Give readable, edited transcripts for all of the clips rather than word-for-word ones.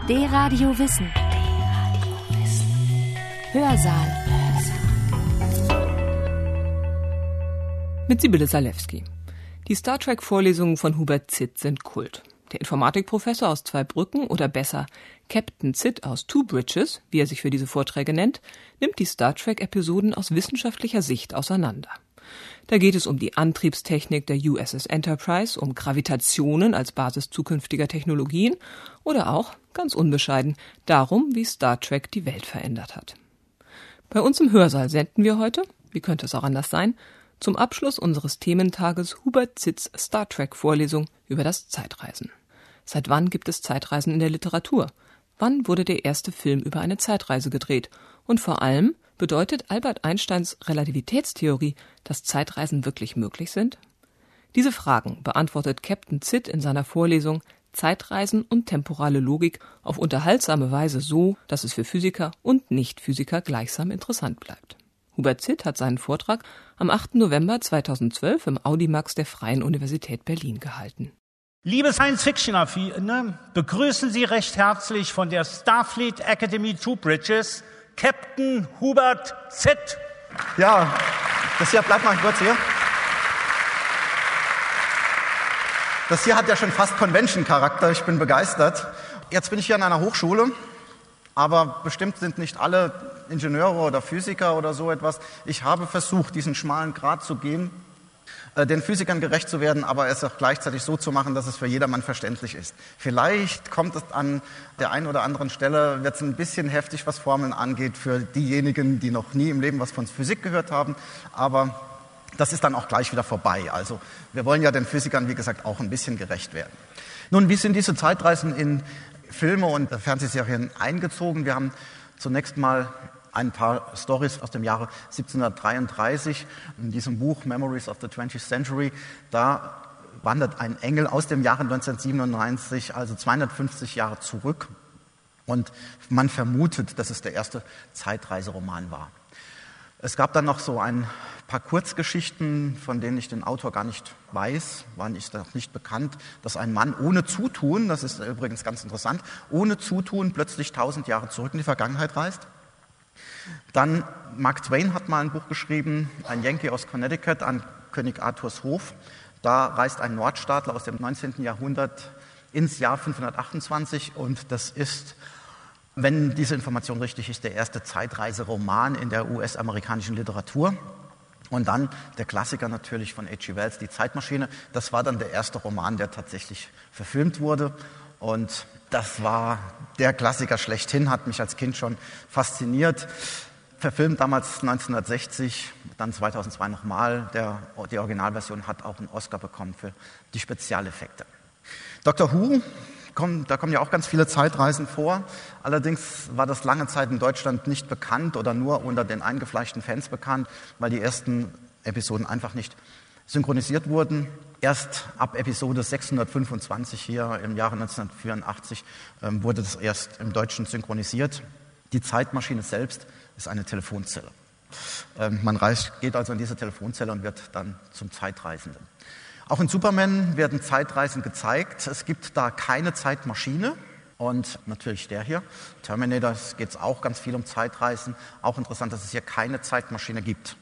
D-Radio Wissen. Hörsaal. Mit Sibylle Salewski. Die Star Trek-Vorlesungen von Hubert Zitt sind Kult. Der Informatikprofessor aus Zweibrücken, oder besser Captain Zitt aus Two Bridges, wie er sich für diese Vorträge nennt, nimmt die Star Trek-Episoden aus wissenschaftlicher Sicht auseinander. Da geht es um die Antriebstechnik der USS Enterprise, um Gravitationen als Basis zukünftiger Technologien oder auch, ganz unbescheiden, darum, wie Star Trek die Welt verändert hat. Bei uns im Hörsaal senden wir heute, wie könnte es auch anders sein, zum Abschluss unseres Thementages Hubert Zitts Star Trek-Vorlesung über das Zeitreisen. Seit wann gibt es Zeitreisen in der Literatur? Wann wurde der erste Film über eine Zeitreise gedreht? Und vor allem, bedeutet Albert Einsteins Relativitätstheorie, dass Zeitreisen wirklich möglich sind? Diese Fragen beantwortet Captain Zitt in seiner Vorlesung Zeitreisen und temporale Logik auf unterhaltsame Weise so, dass es für Physiker und Nicht-Physiker gleichsam interessant bleibt. Hubert Zitt hat seinen Vortrag am 8. November 2012 im Audimax der Freien Universität Berlin gehalten. Liebe Science-Fiction-Affine, begrüßen Sie recht herzlich von der Starfleet Academy Two Bridges Captain Hubert Zitt. Ja, das hier, bleibt mal kurz hier. Das hier hat ja schon fast Convention-Charakter, ich bin begeistert. Jetzt bin ich hier an einer Hochschule, aber bestimmt sind nicht alle Ingenieure oder Physiker oder so etwas. Ich habe versucht, diesen schmalen Grat zu gehen, den Physikern gerecht zu werden, aber es auch gleichzeitig so zu machen, dass es für jedermann verständlich ist. Vielleicht kommt es an der einen oder anderen Stelle, wird es ein bisschen heftig, was Formeln angeht, für diejenigen, die noch nie im Leben was von Physik gehört haben, aber das ist dann auch gleich wieder vorbei. Also wir wollen ja den Physikern, wie gesagt, auch ein bisschen gerecht werden. Nun, wie sind diese Zeitreisen in Filme und Fernsehserien eingezogen? Wir haben zunächst mal ein paar Stories aus dem Jahre 1733. In diesem Buch Memories of the 20th Century, da wandert ein Engel aus dem Jahre 1997, also 250 Jahre zurück. Und man vermutet, dass es der erste Zeitreiseroman war. Es gab dann noch so ein paar Kurzgeschichten, von denen ich den Autor gar nicht weiß, war noch nicht bekannt, dass ein Mann ohne Zutun, das ist übrigens ganz interessant, ohne Zutun plötzlich 1000 Jahre zurück in die Vergangenheit reist. Dann Mark Twain hat mal ein Buch geschrieben, ein Yankee aus Connecticut an König Arthurs Hof. Da reist ein Nordstaatler aus dem 19. Jahrhundert ins Jahr 528 und das ist, wenn diese Information richtig ist, der erste Zeitreiseroman in der US-amerikanischen Literatur. Und dann der Klassiker natürlich von H.G. Wells, Die Zeitmaschine. Das war dann der erste Roman, der tatsächlich verfilmt wurde. Und das war der Klassiker schlechthin, hat mich als Kind schon fasziniert. Verfilmt damals 1960, dann 2002 nochmal. Die Originalversion hat auch einen Oscar bekommen für die Spezialeffekte. Doctor Who, da kommen ja auch ganz viele Zeitreisen vor. Allerdings war das lange Zeit in Deutschland nicht bekannt oder nur unter den eingefleischten Fans bekannt, weil die ersten Episoden einfach nicht synchronisiert wurden. Erst ab Episode 625 hier im Jahre 1984 wurde das erst im Deutschen synchronisiert. Die Zeitmaschine selbst ist eine Telefonzelle. Man geht also in diese Telefonzelle und wird dann zum Zeitreisenden. Auch in Superman werden Zeitreisen gezeigt. Es gibt da keine Zeitmaschine. Und natürlich der hier, Terminator, geht es auch ganz viel um Zeitreisen. Auch interessant, dass es hier keine Zeitmaschine gibt.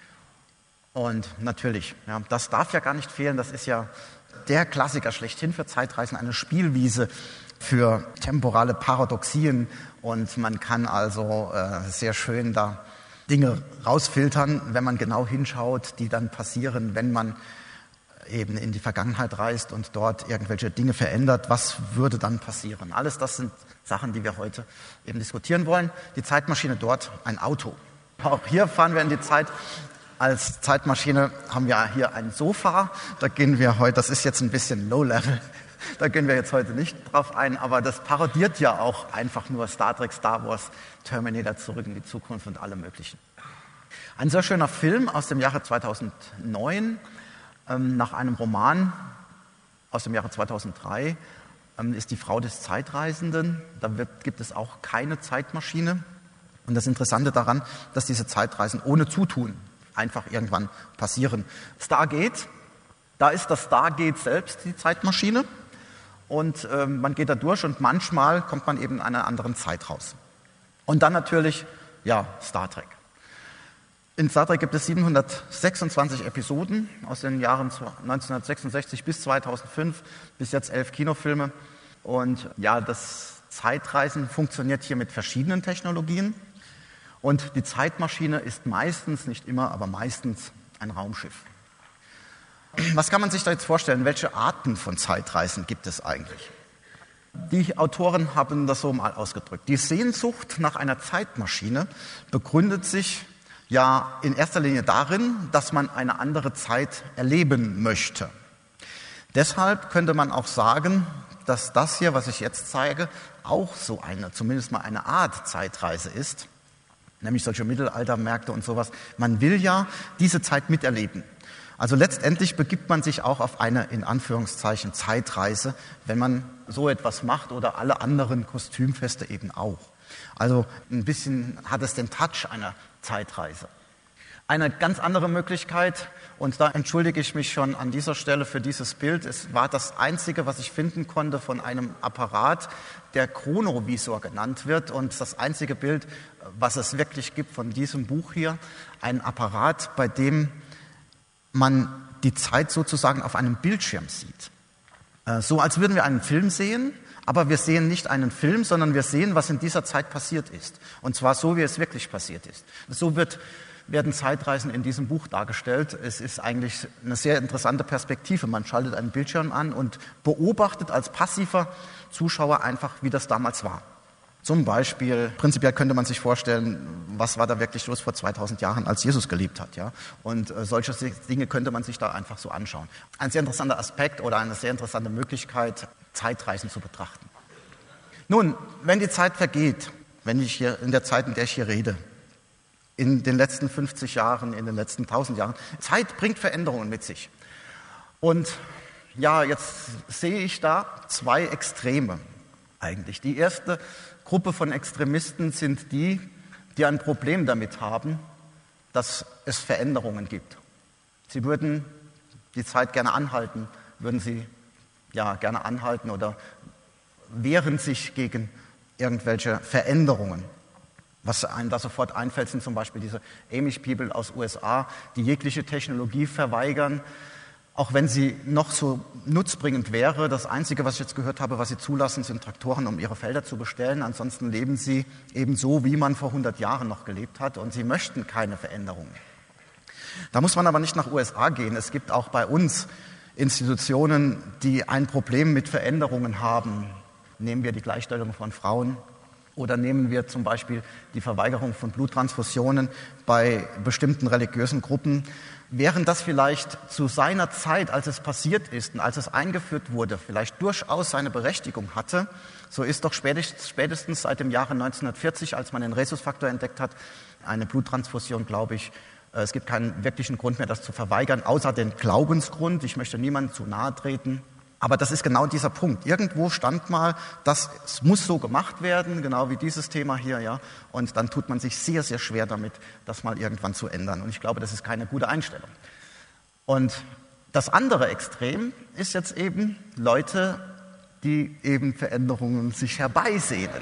Und natürlich, ja, das darf ja gar nicht fehlen. Das ist ja der Klassiker schlechthin für Zeitreisen, eine Spielwiese für temporale Paradoxien. Und man kann also sehr schön da Dinge rausfiltern, wenn man genau hinschaut, die dann passieren, wenn man eben in die Vergangenheit reist und dort irgendwelche Dinge verändert. Was würde dann passieren? Alles das sind Sachen, die wir heute eben diskutieren wollen. Die Zeitmaschine dort, ein Auto. Auch hier fahren wir in die Zeit. Als Zeitmaschine haben wir hier ein Sofa. Da gehen wir heute, das ist jetzt ein bisschen Low-Level, da gehen wir jetzt heute nicht drauf ein, aber das parodiert ja auch einfach nur Star Trek, Star Wars, Terminator, Zurück in die Zukunft und alle möglichen. Ein sehr schöner Film aus dem Jahre 2009, nach einem Roman aus dem Jahre 2003, ist Die Frau des Zeitreisenden. Da gibt es auch keine Zeitmaschine. Und das Interessante daran, dass diese Zeitreisen ohne Zutun einfach irgendwann passieren. Stargate, da ist das Stargate selbst die Zeitmaschine. und man geht da durch und manchmal kommt man eben in einer anderen Zeit raus. Und dann natürlich, ja, Star Trek. In Star Trek gibt es 726 Episoden aus den Jahren 1966 bis 2005, bis jetzt 11 Kinofilme. Und ja, das Zeitreisen funktioniert hier mit verschiedenen Technologien. Und die Zeitmaschine ist meistens, nicht immer, aber meistens ein Raumschiff. Was kann man sich da jetzt vorstellen? Welche Arten von Zeitreisen gibt es eigentlich? Die Autoren haben das so mal ausgedrückt. Die Sehnsucht nach einer Zeitmaschine begründet sich ja in erster Linie darin, dass man eine andere Zeit erleben möchte. Deshalb könnte man auch sagen, dass das hier, was ich jetzt zeige, auch so zumindest mal eine Art Zeitreise ist, nämlich solche Mittelaltermärkte und sowas. Man will ja diese Zeit miterleben. Also letztendlich begibt man sich auch auf eine, in Anführungszeichen, Zeitreise, wenn man so etwas macht oder alle anderen Kostümfeste eben auch. Also ein bisschen hat es den Touch einer Zeitreise. Eine ganz andere Möglichkeit, und da entschuldige ich mich schon an dieser Stelle für dieses Bild, es war das einzige, was ich finden konnte von einem Apparat, der Chronovisor genannt wird, und das einzige Bild, was es wirklich gibt von diesem Buch hier, ein Apparat, bei dem man die Zeit sozusagen auf einem Bildschirm sieht. So als würden wir einen Film sehen, aber wir sehen nicht einen Film, sondern wir sehen, was in dieser Zeit passiert ist. Und zwar so, wie es wirklich passiert ist. So werden Zeitreisen in diesem Buch dargestellt. Es ist eigentlich eine sehr interessante Perspektive. Man schaltet einen Bildschirm an und beobachtet als passiver Zuschauer einfach, wie das damals war. Zum Beispiel, prinzipiell könnte man sich vorstellen, was war da wirklich los vor 2000 Jahren, als Jesus gelebt hat. Ja? Und solche Dinge könnte man sich da einfach so anschauen. Ein sehr interessanter Aspekt oder eine sehr interessante Möglichkeit, Zeitreisen zu betrachten. Nun, wenn die Zeit vergeht, wenn ich hier in der Zeit, in der ich hier rede, in den letzten 50 Jahren, in den letzten 1000 Jahren, Zeit bringt Veränderungen mit sich. Und ja, jetzt sehe ich da zwei Extreme eigentlich. Die erste Gruppe von Extremisten sind die ein Problem damit haben, dass es Veränderungen gibt. Sie würden die Zeit gerne anhalten, würden sie ja gerne anhalten oder wehren sich gegen irgendwelche Veränderungen. Was einem da sofort einfällt, sind zum Beispiel diese Amish People aus USA, die jegliche Technologie verweigern, auch wenn sie noch so nutzbringend wäre. Das Einzige, was ich jetzt gehört habe, was sie zulassen, sind Traktoren, um ihre Felder zu bestellen. Ansonsten leben sie eben so, wie man vor 100 Jahren noch gelebt hat, und sie möchten keine Veränderungen. Da muss man aber nicht nach USA gehen. Es gibt auch bei uns Institutionen, die ein Problem mit Veränderungen haben. Nehmen wir die Gleichstellung von Frauen oder nehmen wir zum Beispiel die Verweigerung von Bluttransfusionen bei bestimmten religiösen Gruppen. Während das vielleicht zu seiner Zeit, als es passiert ist und als es eingeführt wurde, vielleicht durchaus seine Berechtigung hatte, so ist doch spätestens seit dem Jahre 1940, als man den Rhesusfaktor entdeckt hat, eine Bluttransfusion, glaube ich, es gibt keinen wirklichen Grund mehr, das zu verweigern, außer den Glaubensgrund. Ich möchte niemandem zu nahe treten. Aber das ist genau dieser Punkt. Irgendwo stand mal, es muss so gemacht werden, genau wie dieses Thema hier, ja. Und dann tut man sich sehr, sehr schwer damit, das mal irgendwann zu ändern. Und ich glaube, das ist keine gute Einstellung. Und das andere Extrem ist jetzt eben Leute, die eben Veränderungen sich herbeisehnen.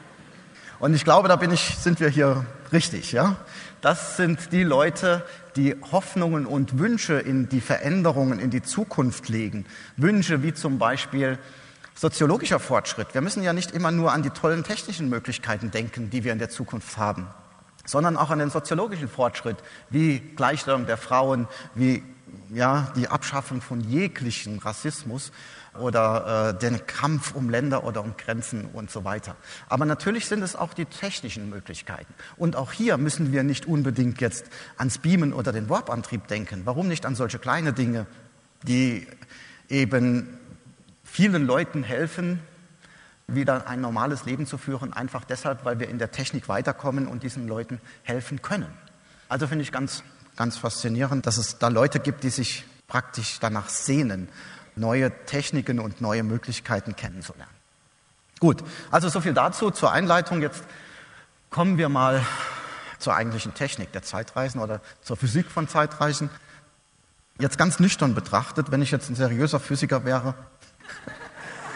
Und ich glaube, sind wir hier richtig, ja. Das sind die Leute, die Hoffnungen und Wünsche in die Veränderungen, in die Zukunft legen. Wünsche wie zum Beispiel soziologischer Fortschritt. Wir müssen ja nicht immer nur an die tollen technischen Möglichkeiten denken, die wir in der Zukunft haben, sondern auch an den soziologischen Fortschritt, wie Gleichstellung der Frauen, wie die Abschaffung von jeglichen Rassismus oder den Kampf um Länder oder um Grenzen und so weiter. Aber natürlich sind es auch die technischen Möglichkeiten. Und auch hier müssen wir nicht unbedingt jetzt ans Beamen oder den Warp-Antrieb denken. Warum nicht an solche kleine Dinge, die eben vielen Leuten helfen, wieder ein normales Leben zu führen, einfach deshalb, weil wir in der Technik weiterkommen und diesen Leuten helfen können. Also finde ich ganz, ganz faszinierend, dass es da Leute gibt, die sich praktisch danach sehnen, neue Techniken und neue Möglichkeiten kennenzulernen. Gut, also so viel dazu zur Einleitung. Jetzt kommen wir mal zur eigentlichen Technik der Zeitreisen oder zur Physik von Zeitreisen. Jetzt ganz nüchtern betrachtet, wenn ich jetzt ein seriöser Physiker wäre,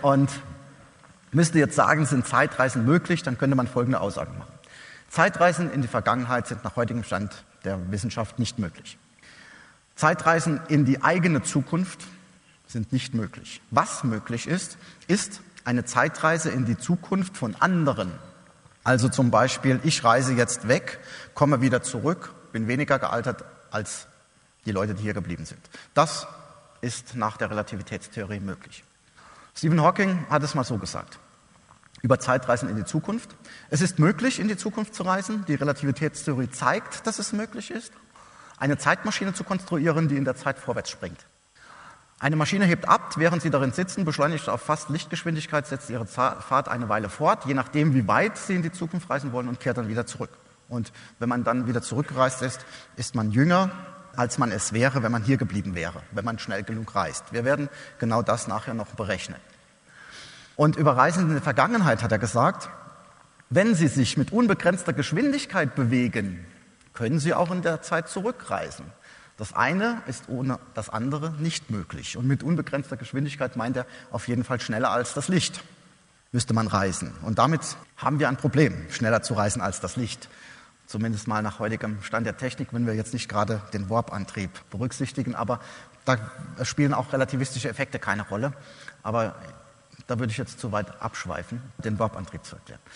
und müsste jetzt sagen, sind Zeitreisen möglich, dann könnte man folgende Aussagen machen. Zeitreisen in die Vergangenheit sind nach heutigem Stand der Wissenschaft nicht möglich. Zeitreisen in die eigene Zukunft sind nicht möglich. Was möglich ist, ist eine Zeitreise in die Zukunft von anderen. Also zum Beispiel, ich reise jetzt weg, komme wieder zurück, bin weniger gealtert als die Leute, die hier geblieben sind. Das ist nach der Relativitätstheorie möglich. Stephen Hawking hat es mal so gesagt, über Zeitreisen in die Zukunft. Es ist möglich, in die Zukunft zu reisen. Die Relativitätstheorie zeigt, dass es möglich ist, eine Zeitmaschine zu konstruieren, die in der Zeit vorwärts springt. Eine Maschine hebt ab, während Sie darin sitzen, beschleunigt auf fast Lichtgeschwindigkeit, setzt Ihre Fahrt eine Weile fort, je nachdem, wie weit Sie in die Zukunft reisen wollen, und kehrt dann wieder zurück. Und wenn man dann wieder zurückgereist ist, ist man jünger, als man es wäre, wenn man hier geblieben wäre, wenn man schnell genug reist. Wir werden genau das nachher noch berechnen. Und über Reisen in die Vergangenheit hat er gesagt, wenn Sie sich mit unbegrenzter Geschwindigkeit bewegen, können Sie auch in der Zeit zurückreisen. Das eine ist ohne das andere nicht möglich. Und mit unbegrenzter Geschwindigkeit meint er auf jeden Fall schneller als das Licht, müsste man reisen. Und damit haben wir ein Problem, schneller zu reisen als das Licht. Zumindest mal nach heutigem Stand der Technik, wenn wir jetzt nicht gerade den Warp-Antrieb berücksichtigen. Aber da spielen auch relativistische Effekte keine Rolle. Aber da würde ich jetzt zu weit abschweifen, den Warp-Antrieb zu erklären.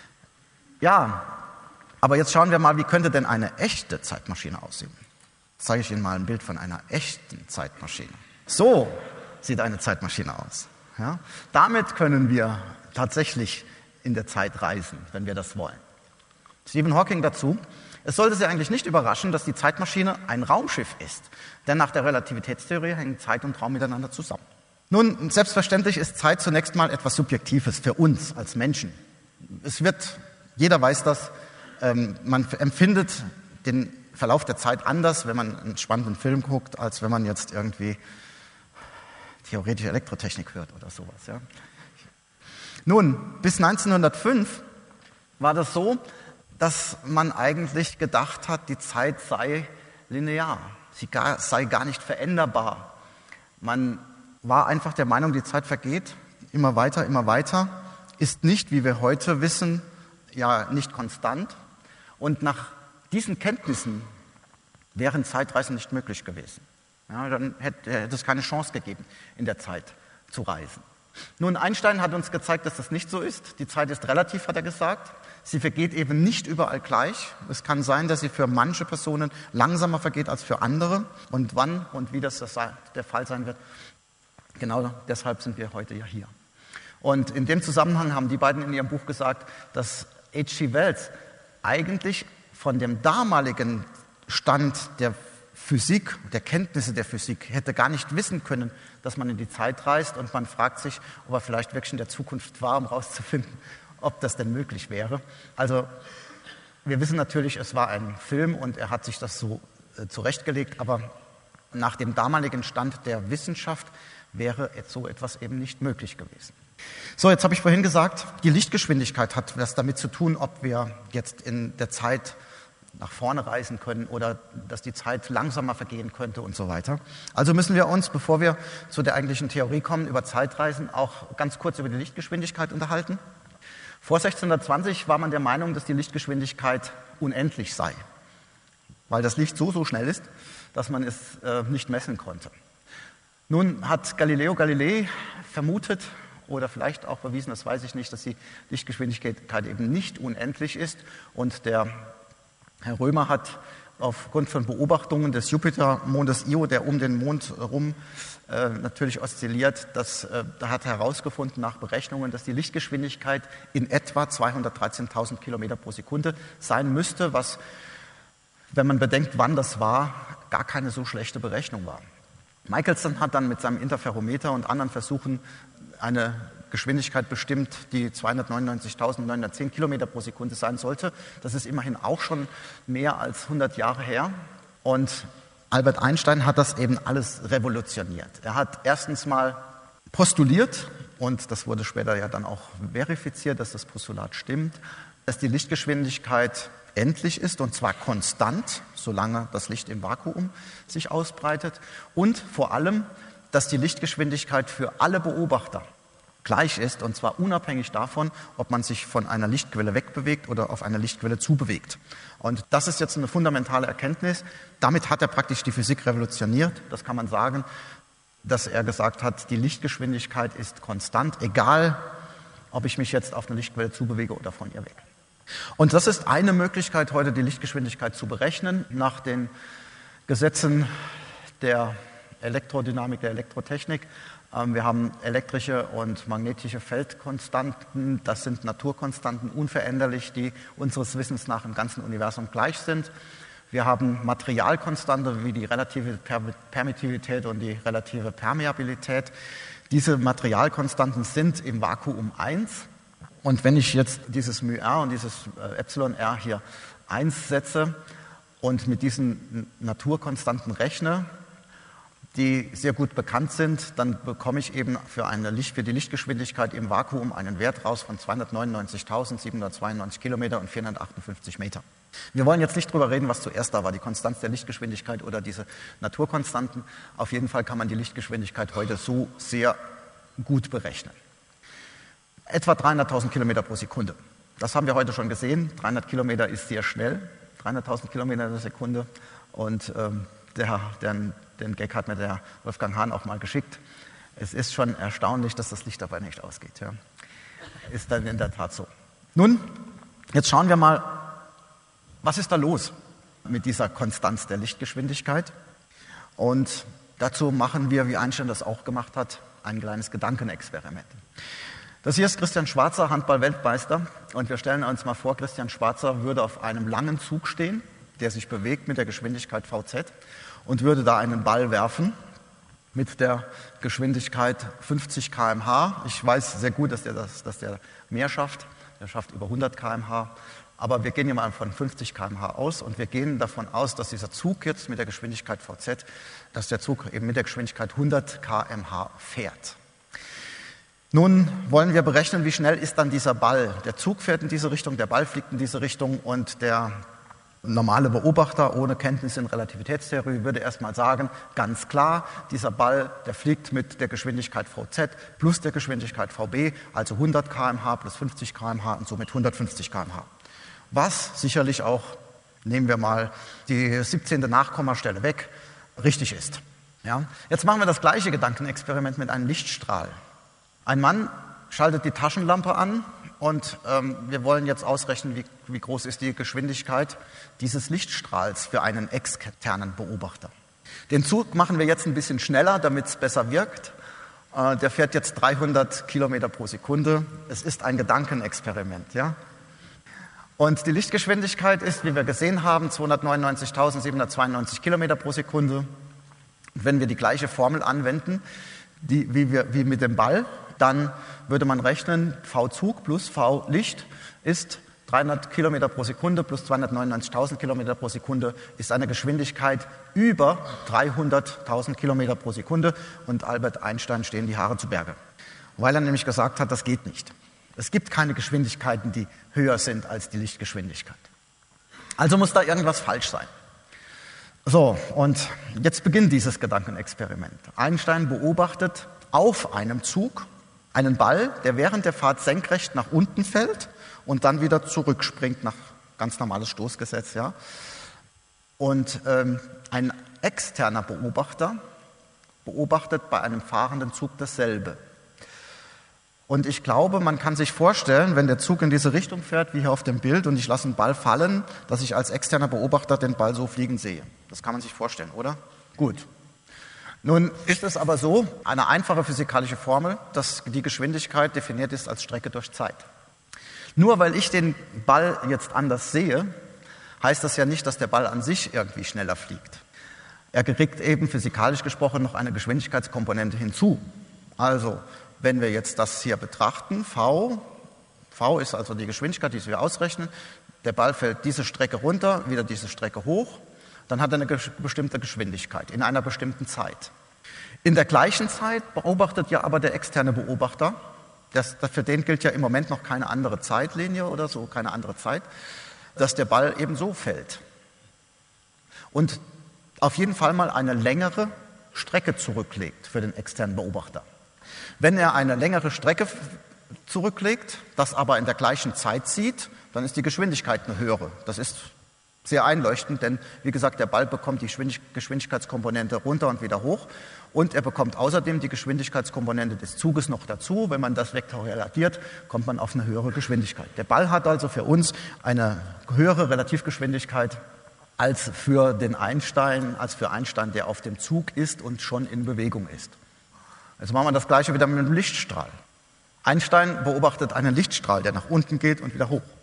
Ja, aber jetzt schauen wir mal, wie könnte denn eine echte Zeitmaschine aussehen? Jetzt zeige ich Ihnen mal ein Bild von einer echten Zeitmaschine. So sieht eine Zeitmaschine aus. Ja? Damit können wir tatsächlich in der Zeit reisen, wenn wir das wollen. Stephen Hawking dazu: Es sollte Sie eigentlich nicht überraschen, dass die Zeitmaschine ein Raumschiff ist, denn nach der Relativitätstheorie hängen Zeit und Raum miteinander zusammen. Nun, selbstverständlich ist Zeit zunächst mal etwas Subjektives für uns als Menschen. Jeder weiß das, man empfindet den Verlauf der Zeit anders, wenn man einen spannenden Film guckt, als wenn man jetzt irgendwie theoretische Elektrotechnik hört oder sowas. Ja. Nun, bis 1905 war das so, dass man eigentlich gedacht hat, die Zeit sei linear, sie sei gar nicht veränderbar. Man war einfach der Meinung, die Zeit vergeht immer weiter, ist nicht, wie wir heute wissen, ja nicht konstant. Und nach diesen Kenntnissen wären Zeitreisen nicht möglich gewesen. Ja, dann hätte es keine Chance gegeben, in der Zeit zu reisen. Nun, Einstein hat uns gezeigt, dass das nicht so ist. Die Zeit ist relativ, hat er gesagt. Sie vergeht eben nicht überall gleich. Es kann sein, dass sie für manche Personen langsamer vergeht als für andere. Und wann und wie das der Fall sein wird, genau deshalb sind wir heute ja hier. Und in dem Zusammenhang haben die beiden in ihrem Buch gesagt, dass H.G. Wells eigentlich von dem damaligen Stand der Physik, der Kenntnisse der Physik, hätte gar nicht wissen können, dass man in die Zeit reist, und man fragt sich, ob er vielleicht wirklich in der Zukunft war, um herauszufinden, ob das denn möglich wäre. Also wir wissen natürlich, es war ein Film und er hat sich das so zurechtgelegt, aber nach dem damaligen Stand der Wissenschaft wäre so etwas eben nicht möglich gewesen. So, jetzt habe ich vorhin gesagt, die Lichtgeschwindigkeit hat was damit zu tun, ob wir jetzt in der Zeit nach vorne reisen können oder dass die Zeit langsamer vergehen könnte und so weiter. Also müssen wir uns, bevor wir zu der eigentlichen Theorie kommen, über Zeitreisen auch ganz kurz über die Lichtgeschwindigkeit unterhalten. Vor 1620 war man der Meinung, dass die Lichtgeschwindigkeit unendlich sei, weil das Licht so schnell ist, dass man es nicht messen konnte. Nun hat Galileo Galilei vermutet oder vielleicht auch bewiesen, das weiß ich nicht, dass die Lichtgeschwindigkeit eben nicht unendlich ist, und der Herr Römer hat aufgrund von Beobachtungen des Jupitermondes Io, der um den Mond herum natürlich oszilliert, da hat er herausgefunden nach Berechnungen, dass die Lichtgeschwindigkeit in etwa 213.000 Kilometer pro Sekunde sein müsste, was, wenn man bedenkt, wann das war, gar keine so schlechte Berechnung war. Michelson hat dann mit seinem Interferometer und anderen Versuchen eine Geschwindigkeit bestimmt, die 299.910 Kilometer pro Sekunde sein sollte. Das ist immerhin auch schon mehr als 100 Jahre her. Und Albert Einstein hat das eben alles revolutioniert. Er hat erstens mal postuliert, und das wurde später ja dann auch verifiziert, dass das Postulat stimmt, dass die Lichtgeschwindigkeit endlich ist, und zwar konstant, solange das Licht im Vakuum sich ausbreitet, und vor allem, dass die Lichtgeschwindigkeit für alle Beobachter gleich ist, und zwar unabhängig davon, ob man sich von einer Lichtquelle wegbewegt oder auf eine Lichtquelle zubewegt. Und das ist jetzt eine fundamentale Erkenntnis. Damit hat er praktisch die Physik revolutioniert, das kann man sagen, dass er gesagt hat, die Lichtgeschwindigkeit ist konstant, egal ob ich mich jetzt auf eine Lichtquelle zubewege oder von ihr weg. Und das ist eine Möglichkeit, heute die Lichtgeschwindigkeit zu berechnen, nach den Gesetzen der Elektrodynamik, der Elektrotechnik. Wir haben elektrische und magnetische Feldkonstanten, das sind Naturkonstanten, unveränderlich, die unseres Wissens nach im ganzen Universum gleich sind. Wir haben Materialkonstanten wie die relative Permittivität und die relative Permeabilität. Diese Materialkonstanten sind im Vakuum 1. Und wenn ich jetzt dieses μr und dieses εr hier 1 setze und mit diesen Naturkonstanten rechne, die sehr gut bekannt sind, dann bekomme ich eben für die Lichtgeschwindigkeit im Vakuum einen Wert raus von 299.792 Kilometer und 458 Meter. Wir wollen jetzt nicht drüber reden, was zuerst da war, die Konstanz der Lichtgeschwindigkeit oder diese Naturkonstanten. Auf jeden Fall kann man die Lichtgeschwindigkeit heute so sehr gut berechnen. Etwa 300.000 Kilometer pro Sekunde. Das haben wir heute schon gesehen. 300 Kilometer ist sehr schnell, 300.000 Kilometer in der Sekunde. Und den Gag hat mir der Wolfgang Hahn auch mal geschickt. Es ist schon erstaunlich, dass das Licht dabei nicht ausgeht. Ja. Ist dann in der Tat so. Nun, jetzt schauen wir mal, was ist da los mit dieser Konstanz der Lichtgeschwindigkeit? Und dazu machen wir, wie Einstein das auch gemacht hat, ein kleines Gedankenexperiment. Das hier ist Christian Schwarzer, Handball-Weltmeister. Und wir stellen uns mal vor, Christian Schwarzer würde auf einem langen Zug stehen, der sich bewegt mit der Geschwindigkeit vz und würde da einen Ball werfen mit der Geschwindigkeit 50 km/h. Ich weiß sehr gut, dass der mehr schafft. Der schafft über 100 km/h. Aber wir gehen hier mal von 50 km/h aus und wir gehen davon aus, dass dieser Zug jetzt mit der Geschwindigkeit vz, dass der Zug eben mit der Geschwindigkeit 100 km/h fährt. Nun wollen wir berechnen, wie schnell ist dann dieser Ball. Der Zug fährt in diese Richtung, der Ball fliegt in diese Richtung und der normale Beobachter ohne Kenntnis in Relativitätstheorie würde erstmal sagen, ganz klar, dieser Ball, der fliegt mit der Geschwindigkeit vz plus der Geschwindigkeit vb, also 100 km/h plus 50 km/h und somit 150 km/h. Was sicherlich auch, nehmen wir mal die 17. Nachkommastelle weg, richtig ist. Ja? Jetzt machen wir das gleiche Gedankenexperiment mit einem Lichtstrahl. Ein Mann schaltet die Taschenlampe an und wir wollen jetzt ausrechnen, wie groß ist die Geschwindigkeit dieses Lichtstrahls für einen externen Beobachter. Den Zug machen wir jetzt ein bisschen schneller, damit es besser wirkt. Der fährt jetzt 300 Kilometer pro Sekunde. Es ist ein Gedankenexperiment. Ja? Und die Lichtgeschwindigkeit ist, wie wir gesehen haben, 299.792 Kilometer pro Sekunde. Und wenn wir die gleiche Formel anwenden, wie mit dem Ball, dann würde man rechnen, v-Zug plus v-Licht ist 300 Kilometer pro Sekunde plus 299.000 Kilometer pro Sekunde ist eine Geschwindigkeit über 300.000 Kilometer pro Sekunde. Und Albert Einstein stehen die Haare zu Berge, weil er nämlich gesagt hat, das geht nicht. Es gibt keine Geschwindigkeiten, die höher sind als die Lichtgeschwindigkeit. Also muss da irgendwas falsch sein. So, und jetzt beginnt dieses Gedankenexperiment. Einstein beobachtet auf einem Zug einen Ball, der während der Fahrt senkrecht nach unten fällt und dann wieder zurückspringt nach ganz normales Stoßgesetz. Ja. Und ein externer Beobachter beobachtet bei einem fahrenden Zug dasselbe. Und ich glaube, man kann sich vorstellen, wenn der Zug in diese Richtung fährt, wie hier auf dem Bild, und ich lasse einen Ball fallen, dass ich als externer Beobachter den Ball so fliegen sehe. Das kann man sich vorstellen, oder? Gut. Nun ist es aber so, eine einfache physikalische Formel, dass die Geschwindigkeit definiert ist als Strecke durch Zeit. Nur weil ich den Ball jetzt anders sehe, heißt das ja nicht, dass der Ball an sich irgendwie schneller fliegt. Er kriegt eben physikalisch gesprochen noch eine Geschwindigkeitskomponente hinzu. Also, wenn wir jetzt das hier betrachten, v ist also die Geschwindigkeit, die wir ausrechnen, der Ball fällt diese Strecke runter, wieder diese Strecke hoch, dann hat er eine bestimmte Geschwindigkeit in einer bestimmten Zeit. In der gleichen Zeit beobachtet ja aber der externe Beobachter, für den gilt ja im Moment noch keine andere Zeitlinie oder so, keine andere Zeit, dass der Ball eben so fällt. Und auf jeden Fall mal eine längere Strecke zurücklegt für den externen Beobachter. Wenn er eine längere Strecke zurücklegt, das aber in der gleichen Zeit zieht, dann ist die Geschwindigkeit eine höhere. Das ist sehr einleuchtend, denn wie gesagt, der Ball bekommt die Geschwindigkeitskomponente runter und wieder hoch und er bekommt außerdem die Geschwindigkeitskomponente des Zuges noch dazu. Wenn man das vektoriell addiert, kommt man auf eine höhere Geschwindigkeit. Der Ball hat also für uns eine höhere Relativgeschwindigkeit als für Einstein, der auf dem Zug ist und schon in Bewegung ist. Jetzt machen wir das Gleiche wieder mit dem Lichtstrahl. Einstein beobachtet einen Lichtstrahl, der nach unten geht und wieder hoch.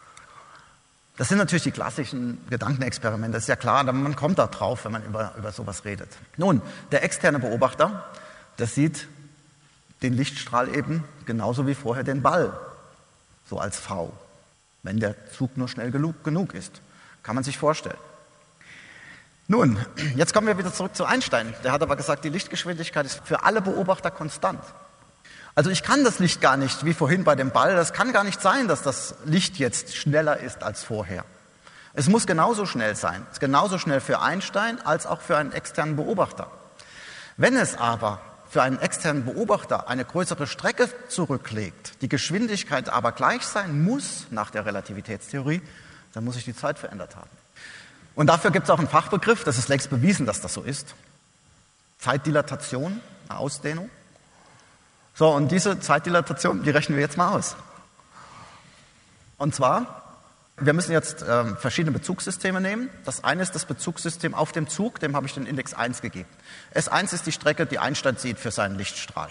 Das sind natürlich die klassischen Gedankenexperimente, das ist ja klar, man kommt da drauf, wenn man über sowas redet. Nun, der externe Beobachter, der sieht den Lichtstrahl eben genauso wie vorher den Ball, so als V, wenn der Zug nur schnell genug ist. Kann man sich vorstellen. Nun, jetzt kommen wir wieder zurück zu Einstein. Der hat aber gesagt, die Lichtgeschwindigkeit ist für alle Beobachter konstant. Also ich kann das Licht gar nicht, wie vorhin bei dem Ball, das kann gar nicht sein, dass das Licht jetzt schneller ist als vorher. Es muss genauso schnell sein. Es ist genauso schnell für Einstein als auch für einen externen Beobachter. Wenn es aber für einen externen Beobachter eine größere Strecke zurücklegt, die Geschwindigkeit aber gleich sein muss nach der Relativitätstheorie, dann muss sich die Zeit verändert haben. Und dafür gibt es auch einen Fachbegriff, das ist längst bewiesen, dass das so ist. Zeitdilatation, eine Ausdehnung. So, und diese Zeitdilatation, die rechnen wir jetzt mal aus. Und zwar, wir müssen jetzt verschiedene Bezugssysteme nehmen. Das eine ist das Bezugssystem auf dem Zug, dem habe ich den Index 1 gegeben. S1 ist die Strecke, die Einstein sieht für seinen Lichtstrahl.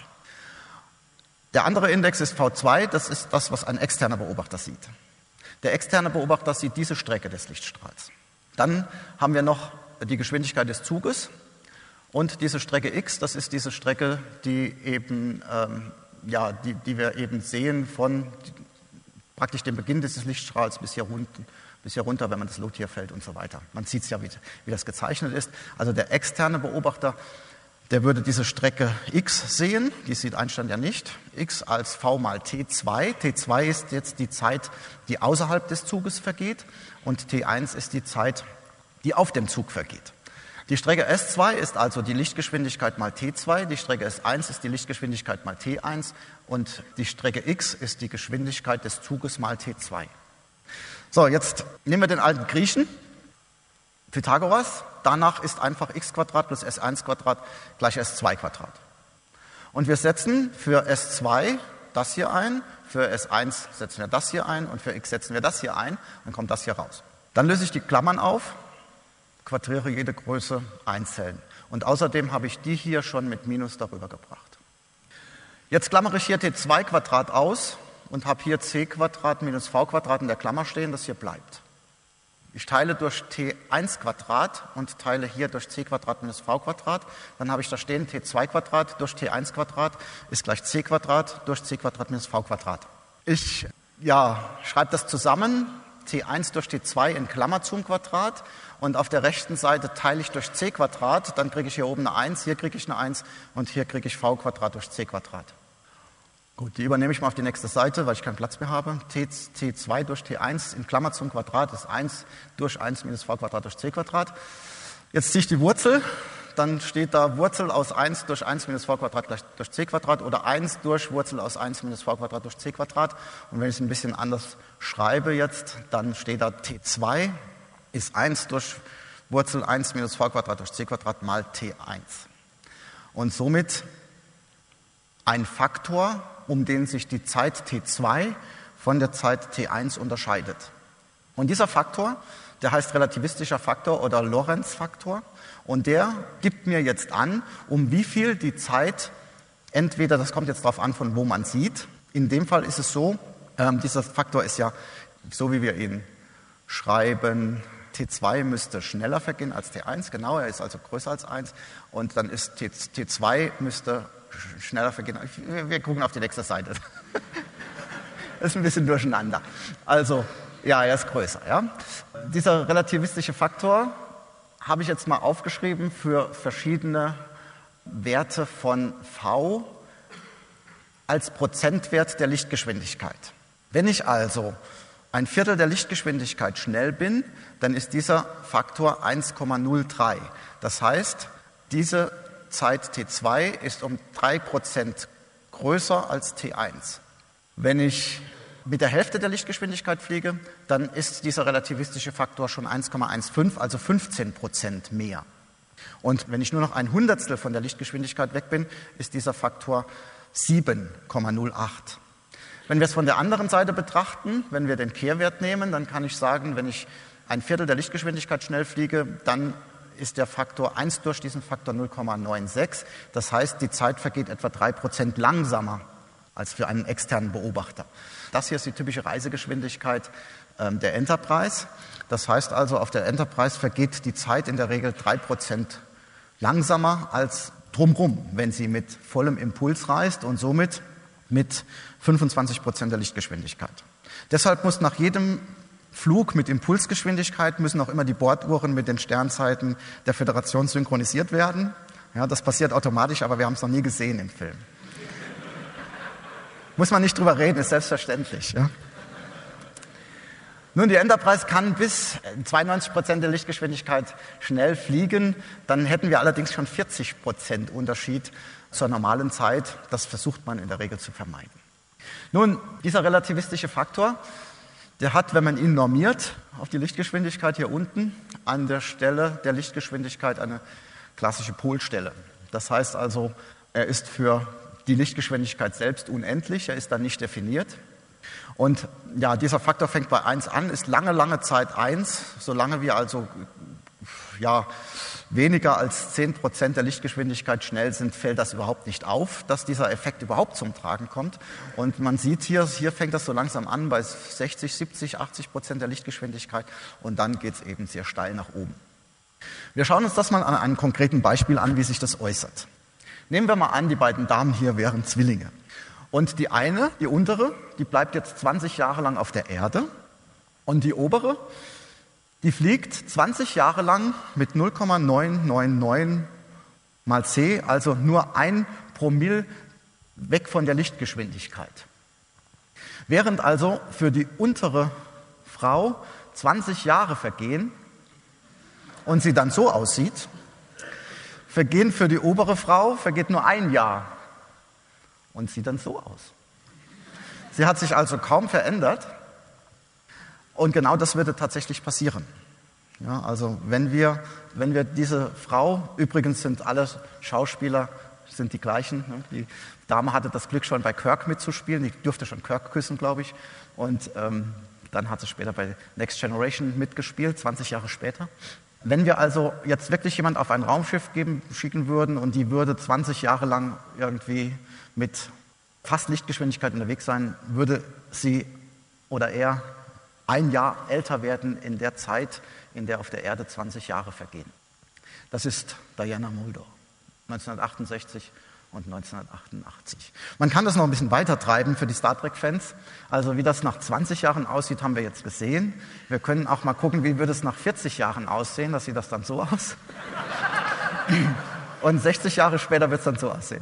Der andere Index ist V2, das ist das, was ein externer Beobachter sieht. Der externe Beobachter sieht diese Strecke des Lichtstrahls. Dann haben wir noch die Geschwindigkeit des Zuges. Und diese Strecke x, das ist diese Strecke, die eben, die wir eben sehen von praktisch dem Beginn dieses Lichtstrahls bis hier runter, wenn man das Lothier-Feld und so weiter. Man sieht es ja, wie das gezeichnet ist. Also der externe Beobachter, der würde diese Strecke x sehen, die sieht Einstein ja nicht. X als v mal t2. T2 ist jetzt die Zeit, die außerhalb des Zuges vergeht und T1 ist die Zeit, die auf dem Zug vergeht. Die Strecke S2 ist also die Lichtgeschwindigkeit mal T2, die Strecke S1 ist die Lichtgeschwindigkeit mal T1 und die Strecke x ist die Geschwindigkeit des Zuges mal T2. So, jetzt nehmen wir den alten Griechen, Pythagoras, danach ist einfach x² plus s1² gleich s2². Und wir setzen für S2 das hier ein, für S1 setzen wir das hier ein und für x setzen wir das hier ein, dann kommt das hier raus. Dann löse ich die Klammern auf, quadriere jede Größe einzeln. Und außerdem habe ich die hier schon mit Minus darüber gebracht. Jetzt klammere ich hier t2² aus und habe hier c² minus v² in der Klammer stehen, das hier bleibt. Ich teile durch t1² und teile hier durch c² minus v². Dann habe ich da stehen t2² durch t1² ist gleich c² durch c² minus v². Ich schreibe das zusammen, t1 durch t2 in Klammer zum Quadrat. Und auf der rechten Seite teile ich durch c², dann kriege ich hier oben eine 1, hier kriege ich eine 1 und hier kriege ich v² durch c². Gut, die übernehme ich mal auf die nächste Seite, weil ich keinen Platz mehr habe. T2 durch T1 in Klammer zum Quadrat ist 1 durch 1 minus v² durch c². Jetzt ziehe ich die Wurzel, dann steht da Wurzel aus 1 durch 1 minus v² gleich durch c² oder 1 durch Wurzel aus 1 minus v² durch c². Und wenn ich es ein bisschen anders schreibe jetzt, dann steht da T2 ist 1 durch Wurzel 1 minus v² durch c² mal T1. Und somit ein Faktor, um den sich die Zeit T2 von der Zeit T1 unterscheidet. Und dieser Faktor, der heißt relativistischer Faktor oder Lorentz-Faktor. Und der gibt mir jetzt an, um wie viel die Zeit, entweder, das kommt jetzt darauf an, von wo man sieht. In dem Fall ist es so, dieser Faktor ist ja, so wie wir ihn schreiben, T2 müsste schneller vergehen als T1, genau, er ist also größer als 1. Und dann ist T2 müsste schneller vergehen. Wir gucken auf die nächste Seite. Das ist ein bisschen durcheinander. Also, ja, er ist größer. Ja. Dieser relativistische Faktor habe ich jetzt mal aufgeschrieben für verschiedene Werte von v als Prozentwert der Lichtgeschwindigkeit. Wenn ich also ein Viertel der Lichtgeschwindigkeit schnell bin, dann ist dieser Faktor 1,03. Das heißt, diese Zeit T2 ist um 3% größer als T1. Wenn ich mit der Hälfte der Lichtgeschwindigkeit fliege, dann ist dieser relativistische Faktor schon 1,15, also 15% mehr. Und wenn ich nur noch 1/100 von der Lichtgeschwindigkeit weg bin, ist dieser Faktor 7,08. Wenn wir es von der anderen Seite betrachten, wenn wir den Kehrwert nehmen, dann kann ich sagen, wenn ich 1/4 der Lichtgeschwindigkeit schnell fliege, dann ist der Faktor 1 durch diesen Faktor 0,96. Das heißt, die Zeit vergeht etwa 3% langsamer als für einen externen Beobachter. Das hier ist die typische Reisegeschwindigkeit der Enterprise. Das heißt also, auf der Enterprise vergeht die Zeit in der Regel 3% langsamer als drumherum, wenn sie mit vollem Impuls reist und somit mit 25% der Lichtgeschwindigkeit. Deshalb muss nach jedem Flug mit Impulsgeschwindigkeit müssen auch immer die Borduhren mit den Sternzeiten der Föderation synchronisiert werden. Ja, das passiert automatisch, aber wir haben es noch nie gesehen im Film. Muss man nicht drüber reden, ist selbstverständlich. Ja. Nun, die Enterprise kann bis 92% der Lichtgeschwindigkeit schnell fliegen. Dann hätten wir allerdings schon 40% Unterschied zur normalen Zeit. Das versucht man in der Regel zu vermeiden. Nun, dieser relativistische Faktor, der hat, wenn man ihn normiert, auf die Lichtgeschwindigkeit hier unten, an der Stelle der Lichtgeschwindigkeit eine klassische Polstelle. Das heißt also, er ist für die Lichtgeschwindigkeit selbst unendlich, er ist dann nicht definiert. Und ja, dieser Faktor fängt bei 1 an, ist lange, lange Zeit 1, solange wir also weniger als 10% der Lichtgeschwindigkeit schnell sind, fällt das überhaupt nicht auf, dass dieser Effekt überhaupt zum Tragen kommt. Und man sieht hier fängt das so langsam an bei 60, 70, 80% der Lichtgeschwindigkeit und dann geht es eben sehr steil nach oben. Wir schauen uns das mal an einem konkreten Beispiel an, wie sich das äußert. Nehmen wir mal an, die beiden Damen hier wären Zwillinge. Und die eine, die untere, die bleibt jetzt 20 Jahre lang auf der Erde und die obere, die fliegt 20 Jahre lang mit 0,999 mal c, also nur 1 Promille weg von der Lichtgeschwindigkeit. Während also für die untere Frau 20 Jahre vergehen und sie dann so aussieht, vergehen für die obere Frau vergeht nur 1 Jahr und sieht dann so aus. Sie hat sich also kaum verändert und genau das würde tatsächlich passieren. Ja, also wenn wir diese Frau, übrigens sind alle Schauspieler sind die gleichen, ne? Die Dame hatte das Glück schon bei Kirk mitzuspielen, die durfte schon Kirk küssen, glaube ich, und dann hat sie später bei Next Generation mitgespielt, 20 Jahre später. Wenn wir also jetzt wirklich jemand auf ein Raumschiff schicken würden und die würde 20 Jahre lang irgendwie mit fast Lichtgeschwindigkeit unterwegs sein, würde sie oder er 1 Jahr älter werden in der Zeit, in der auf der Erde 20 Jahre vergehen. Das ist Diana Muldaur, 1968 und 1988. Man kann das noch ein bisschen weiter treiben für die Star Trek-Fans. Also wie das nach 20 Jahren aussieht, haben wir jetzt gesehen. Wir können auch mal gucken, wie würde es nach 40 Jahren aussehen. Das sieht das dann so aus. Und 60 Jahre später wird es dann so aussehen.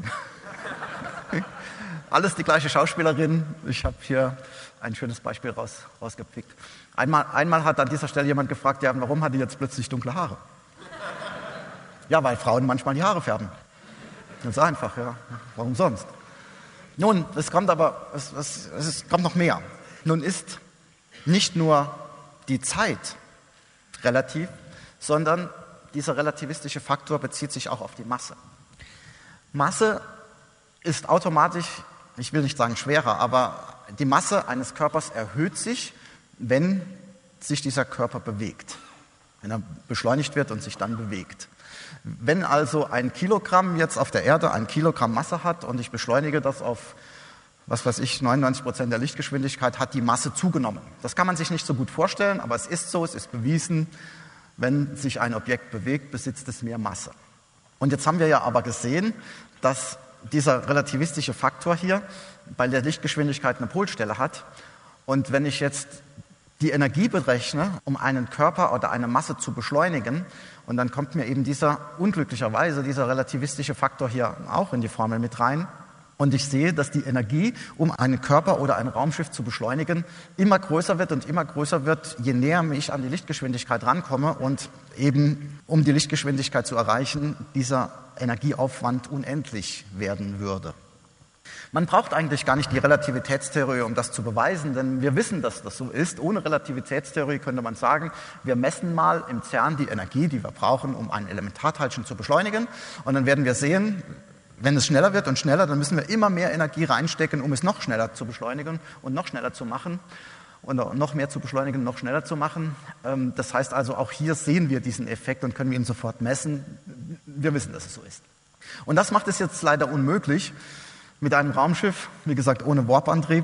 Alles die gleiche Schauspielerin. Ich habe hier ein schönes Beispiel rausgepickt. Einmal hat an dieser Stelle jemand gefragt, ja, warum hat die jetzt plötzlich dunkle Haare? Ja, weil Frauen manchmal die Haare färben. Ganz einfach, ja. Warum sonst? Nun, es kommt aber, es kommt noch mehr. Nun ist nicht nur die Zeit relativ, sondern dieser relativistische Faktor bezieht sich auch auf die Masse. Masse ist automatisch, ich will nicht sagen schwerer, aber die Masse eines Körpers erhöht sich, wenn sich dieser Körper bewegt. Wenn er beschleunigt wird und sich dann bewegt. Wenn also 1 Kilogramm jetzt auf der Erde 1 Kilogramm Masse hat und ich beschleunige das auf, 99% der Lichtgeschwindigkeit, hat die Masse zugenommen. Das kann man sich nicht so gut vorstellen, aber es ist so, es ist bewiesen, wenn sich ein Objekt bewegt, besitzt es mehr Masse. Und jetzt haben wir ja aber gesehen, dass dieser relativistische Faktor hier bei der Lichtgeschwindigkeit eine Polstelle hat. Und wenn ich jetzt die Energie berechne, um einen Körper oder eine Masse zu beschleunigen, und dann kommt mir eben unglücklicherweise dieser relativistische Faktor hier auch in die Formel mit rein. Und ich sehe, dass die Energie, um einen Körper oder ein Raumschiff zu beschleunigen, immer größer wird und immer größer wird, je näher ich an die Lichtgeschwindigkeit rankomme. Und eben, um die Lichtgeschwindigkeit zu erreichen, dieser Energieaufwand unendlich werden würde. Man braucht eigentlich gar nicht die Relativitätstheorie, um das zu beweisen, denn wir wissen, dass das so ist. Ohne Relativitätstheorie könnte man sagen, wir messen mal im CERN die Energie, die wir brauchen, um ein Elementarteilchen zu beschleunigen. Und dann werden wir sehen, wenn es schneller wird und schneller, dann müssen wir immer mehr Energie reinstecken, um es noch schneller zu beschleunigen und noch schneller zu machen. Und noch mehr zu beschleunigen, noch schneller zu machen. Das heißt also, auch hier sehen wir diesen Effekt und können wir ihn sofort messen. Wir wissen, dass es so ist. Und das macht es jetzt leider unmöglich mit einem Raumschiff, wie gesagt, ohne Warp-Antrieb.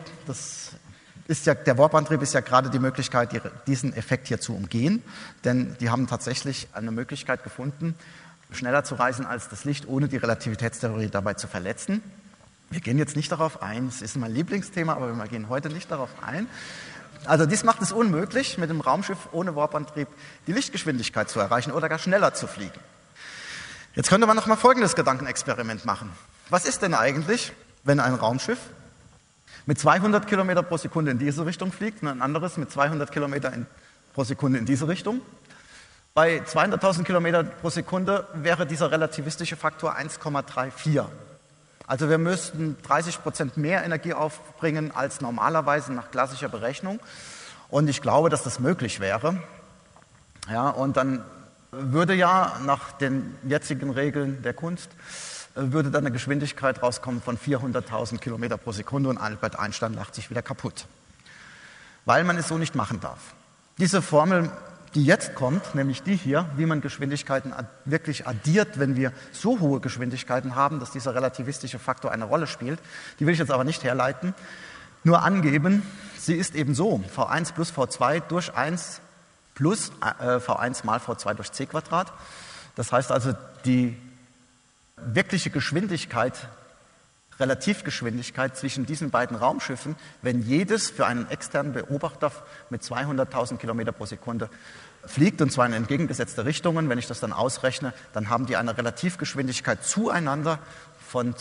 Der Warp-Antrieb ist ja gerade die Möglichkeit, diesen Effekt hier zu umgehen, denn die haben tatsächlich eine Möglichkeit gefunden, schneller zu reisen als das Licht, ohne die Relativitätstheorie dabei zu verletzen. Wir gehen jetzt nicht darauf ein, es ist mein Lieblingsthema, aber wir gehen heute nicht darauf ein. Also dies macht es unmöglich, mit dem Raumschiff ohne Warp-Antrieb die Lichtgeschwindigkeit zu erreichen oder gar schneller zu fliegen. Jetzt könnte man noch mal folgendes Gedankenexperiment machen. Was ist denn eigentlich, wenn ein Raumschiff mit 200 Kilometer pro Sekunde in diese Richtung fliegt und ein anderes mit 200 Kilometer pro Sekunde in diese Richtung? Bei 200.000 Kilometer pro Sekunde wäre dieser relativistische Faktor 1,34. Also wir müssten 30% mehr Energie aufbringen als normalerweise nach klassischer Berechnung. Und ich glaube, dass das möglich wäre. Ja, und dann würde ja nach den jetzigen Regeln der Kunst, würde dann eine Geschwindigkeit rauskommen von 400.000 Kilometer pro Sekunde und Albert Einstein lacht sich wieder kaputt. Weil man es so nicht machen darf. Diese Formel, die jetzt kommt, nämlich die hier, wie man Geschwindigkeiten wirklich addiert, wenn wir so hohe Geschwindigkeiten haben, dass dieser relativistische Faktor eine Rolle spielt, die will ich jetzt aber nicht herleiten, nur angeben, sie ist eben so, V1 plus V2 durch 1 plus V1 mal V2 durch c Quadrat. Das heißt also, die wirkliche Geschwindigkeit, Relativgeschwindigkeit zwischen diesen beiden Raumschiffen, wenn jedes für einen externen Beobachter mit 200.000 Kilometer pro Sekunde fliegt, und zwar in entgegengesetzte Richtungen, wenn ich das dann ausrechne, dann haben die eine Relativgeschwindigkeit zueinander von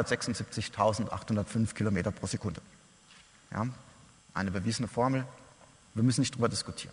276.805 Kilometer pro Sekunde. Ja, eine bewiesene Formel, wir müssen nicht darüber diskutieren.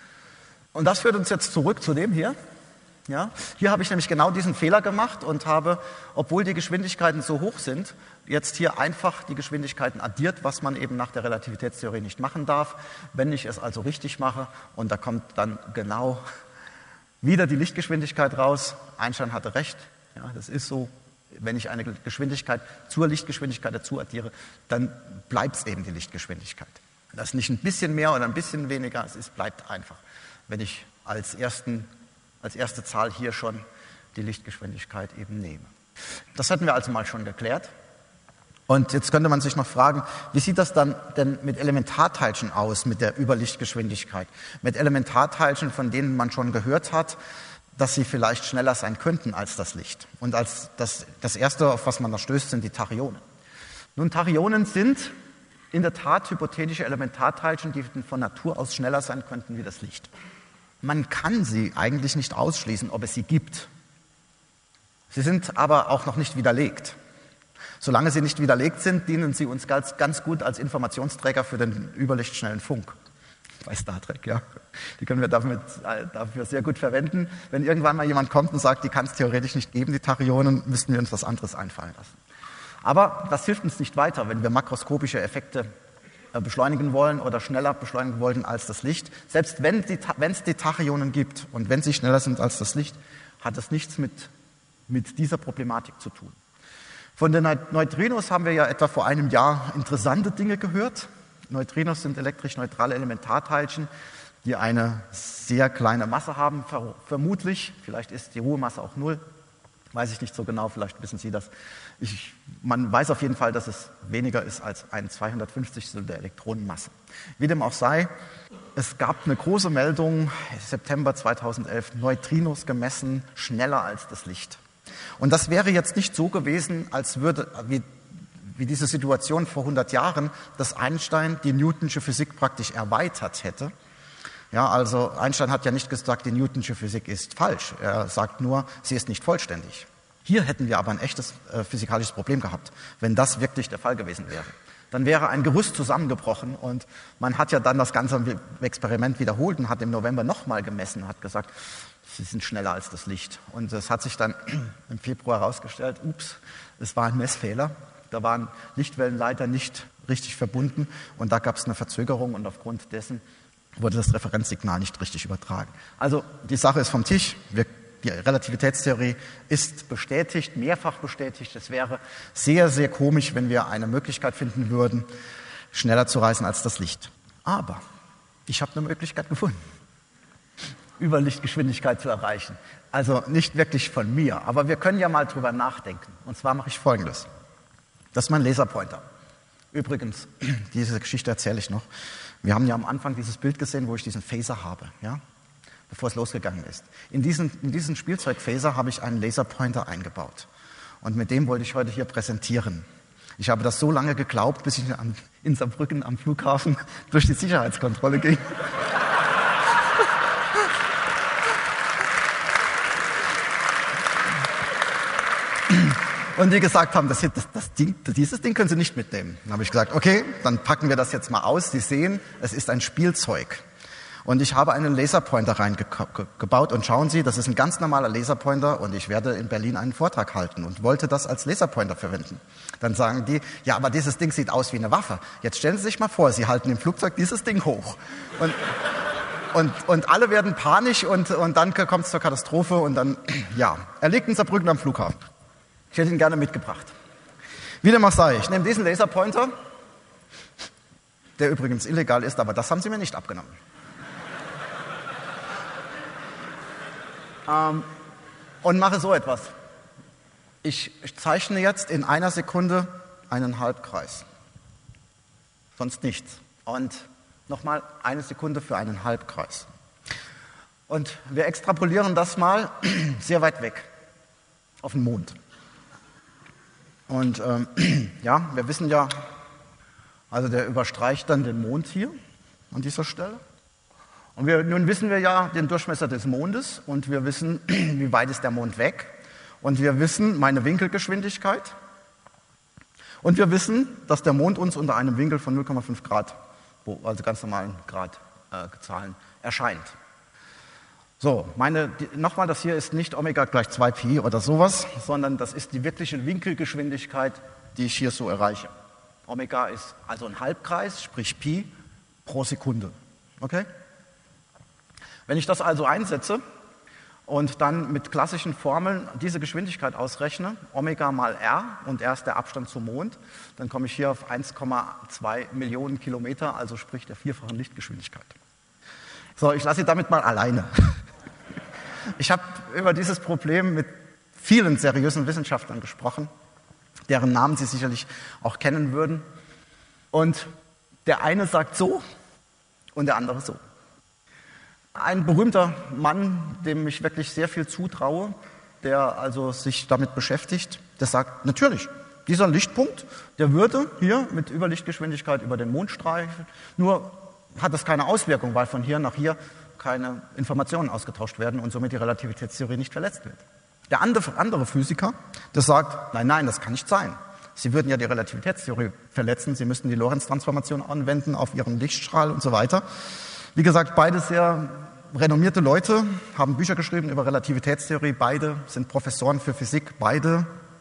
Und das führt uns jetzt zurück zu dem hier. Ja, hier habe ich nämlich genau diesen Fehler gemacht und habe, obwohl die Geschwindigkeiten so hoch sind, jetzt hier einfach die Geschwindigkeiten addiert, was man eben nach der Relativitätstheorie nicht machen darf. Wenn ich es also richtig mache, und da kommt dann genau wieder die Lichtgeschwindigkeit raus. Einstein hatte recht, ja, das ist so. Wenn ich eine Geschwindigkeit zur Lichtgeschwindigkeit dazu addiere, dann bleibt es eben die Lichtgeschwindigkeit. Das ist nicht ein bisschen mehr oder ein bisschen weniger, es bleibt einfach. Wenn ich als erste Zahl hier schon die Lichtgeschwindigkeit eben nehme. Das hatten wir also mal schon geklärt. Und jetzt könnte man sich noch fragen, wie sieht das dann denn mit Elementarteilchen aus, mit der Überlichtgeschwindigkeit? Mit Elementarteilchen, von denen man schon gehört hat, dass sie vielleicht schneller sein könnten als das Licht. Und als das Erste, auf was man da stößt, sind die Tachyonen. Nun, Tachyonen sind in der Tat hypothetische Elementarteilchen, die von Natur aus schneller sein könnten wie das Licht. Man kann sie eigentlich nicht ausschließen, ob es sie gibt. Sie sind aber auch noch nicht widerlegt. Solange sie nicht widerlegt sind, dienen sie uns ganz gut als Informationsträger für den überlichtschnellen Funk. Bei Star Trek, ja. Die können wir dafür sehr gut verwenden. Wenn irgendwann mal jemand kommt und sagt, die kann es theoretisch nicht geben, die Tachyonen, müssten wir uns was anderes einfallen lassen. Aber das hilft uns nicht weiter, wenn wir makroskopische Effekte beschleunigen wollen oder schneller beschleunigen wollen als das Licht. Selbst wenn es die Tachyonen gibt und wenn sie schneller sind als das Licht, hat es nichts mit dieser Problematik zu tun. Von den Neutrinos haben wir ja etwa vor einem Jahr interessante Dinge gehört. Neutrinos sind elektrisch neutrale Elementarteilchen, die eine sehr kleine Masse haben, vermutlich. Vielleicht ist die Ruhemasse auch 0. Weiß ich nicht so genau, vielleicht wissen Sie das. Man weiß auf jeden Fall, dass es weniger ist als ein 250. der Elektronenmasse. Wie dem auch sei, es gab eine große Meldung, September 2011, Neutrinos gemessen, schneller als das Licht. Und das wäre jetzt nicht so gewesen, als würde, wie diese Situation vor 100 Jahren, dass Einstein die Newtonsche Physik praktisch erweitert hätte. Ja, also Einstein hat ja nicht gesagt, die Newtonsche Physik ist falsch. Er sagt nur, sie ist nicht vollständig. Hier hätten wir aber ein echtes physikalisches Problem gehabt, wenn das wirklich der Fall gewesen wäre. Dann wäre ein Gerüst zusammengebrochen und man hat ja dann das ganze Experiment wiederholt und hat im November nochmal gemessen und hat gesagt, sie sind schneller als das Licht. Und es hat sich dann im Februar herausgestellt, es war ein Messfehler. Da waren Lichtwellenleiter nicht richtig verbunden und da gab es eine Verzögerung und aufgrund dessen wurde das Referenzsignal nicht richtig übertragen. Also die Sache ist vom Tisch. Die Relativitätstheorie ist bestätigt, mehrfach bestätigt. Es wäre sehr, sehr komisch, wenn wir eine Möglichkeit finden würden, schneller zu reisen als das Licht. Aber ich habe eine Möglichkeit gefunden, Überlichtgeschwindigkeit zu erreichen. Also nicht wirklich von mir, aber wir können ja mal drüber nachdenken. Und zwar mache ich Folgendes. Das ist mein Laserpointer. Übrigens, diese Geschichte erzähle ich noch. Wir haben ja am Anfang dieses Bild gesehen, wo ich diesen Phaser habe, ja, bevor es losgegangen ist. In diesen Spielzeugphaser habe ich einen Laserpointer eingebaut. Und mit dem wollte ich heute hier präsentieren. Ich habe das so lange geglaubt, bis ich in Saarbrücken am Flughafen durch die Sicherheitskontrolle ging. Und die gesagt haben, dieses Ding können Sie nicht mitnehmen. Dann habe ich gesagt, okay, dann packen wir das jetzt mal aus. Sie sehen, es ist ein Spielzeug. Und ich habe einen Laserpointer reingebaut. Und schauen Sie, das ist ein ganz normaler Laserpointer und ich werde in Berlin einen Vortrag halten und wollte das als Laserpointer verwenden. Dann sagen die, ja, aber dieses Ding sieht aus wie eine Waffe. Jetzt stellen Sie sich mal vor, Sie halten im Flugzeug dieses Ding hoch. Und alle werden panisch und dann kommt es zur Katastrophe und dann, ja, er liegt in Saarbrücken am Flughafen. Ich hätte ihn gerne mitgebracht. Wie dem auch sei, ich nehme diesen Laserpointer, der übrigens illegal ist, aber das haben sie mir nicht abgenommen. Und mache so etwas. Ich zeichne jetzt in 1 Sekunde einen Halbkreis. Sonst nichts. Und nochmal 1 Sekunde für einen Halbkreis. Und wir extrapolieren das mal sehr weit weg. Auf den Mond. Und ja, wir wissen ja, also der überstreicht dann den Mond hier an dieser Stelle. Und nun wissen wir ja den Durchmesser des Mondes und wir wissen, wie weit ist der Mond weg. Und wir wissen meine Winkelgeschwindigkeit. Und wir wissen, dass der Mond uns unter einem Winkel von 0,5 Grad, also ganz normalen Gradzahlen, erscheint. So, nochmal, das hier ist nicht Omega gleich 2Pi oder sowas, sondern das ist die wirkliche Winkelgeschwindigkeit, die ich hier so erreiche. Omega ist also ein Halbkreis, sprich Pi pro Sekunde. Okay? Wenn ich das also einsetze und dann mit klassischen Formeln diese Geschwindigkeit ausrechne, Omega mal R, und R ist der Abstand zum Mond, dann komme ich hier auf 1,2 Millionen Kilometer, also sprich der 4-fachen Lichtgeschwindigkeit. So, ich lasse Sie damit mal alleine. Ich habe über dieses Problem mit vielen seriösen Wissenschaftlern gesprochen, deren Namen Sie sicherlich auch kennen würden. Und der eine sagt so und der andere so. Ein berühmter Mann, dem ich wirklich sehr viel zutraue, der also sich damit beschäftigt, der sagt, natürlich, dieser Lichtpunkt, der würde hier mit Überlichtgeschwindigkeit über den Mond streifen, nur hat das keine Auswirkung, weil von hier nach hier keine Informationen ausgetauscht werden und somit die Relativitätstheorie nicht verletzt wird. Der andere Physiker, der sagt, nein, das kann nicht sein. Sie würden ja die Relativitätstheorie verletzen, Sie müssten die Lorentz-Transformation anwenden auf Ihren Lichtstrahl und so weiter. Wie gesagt, beide sehr renommierte Leute, haben Bücher geschrieben über Relativitätstheorie, beide sind Professoren für Physik, beide.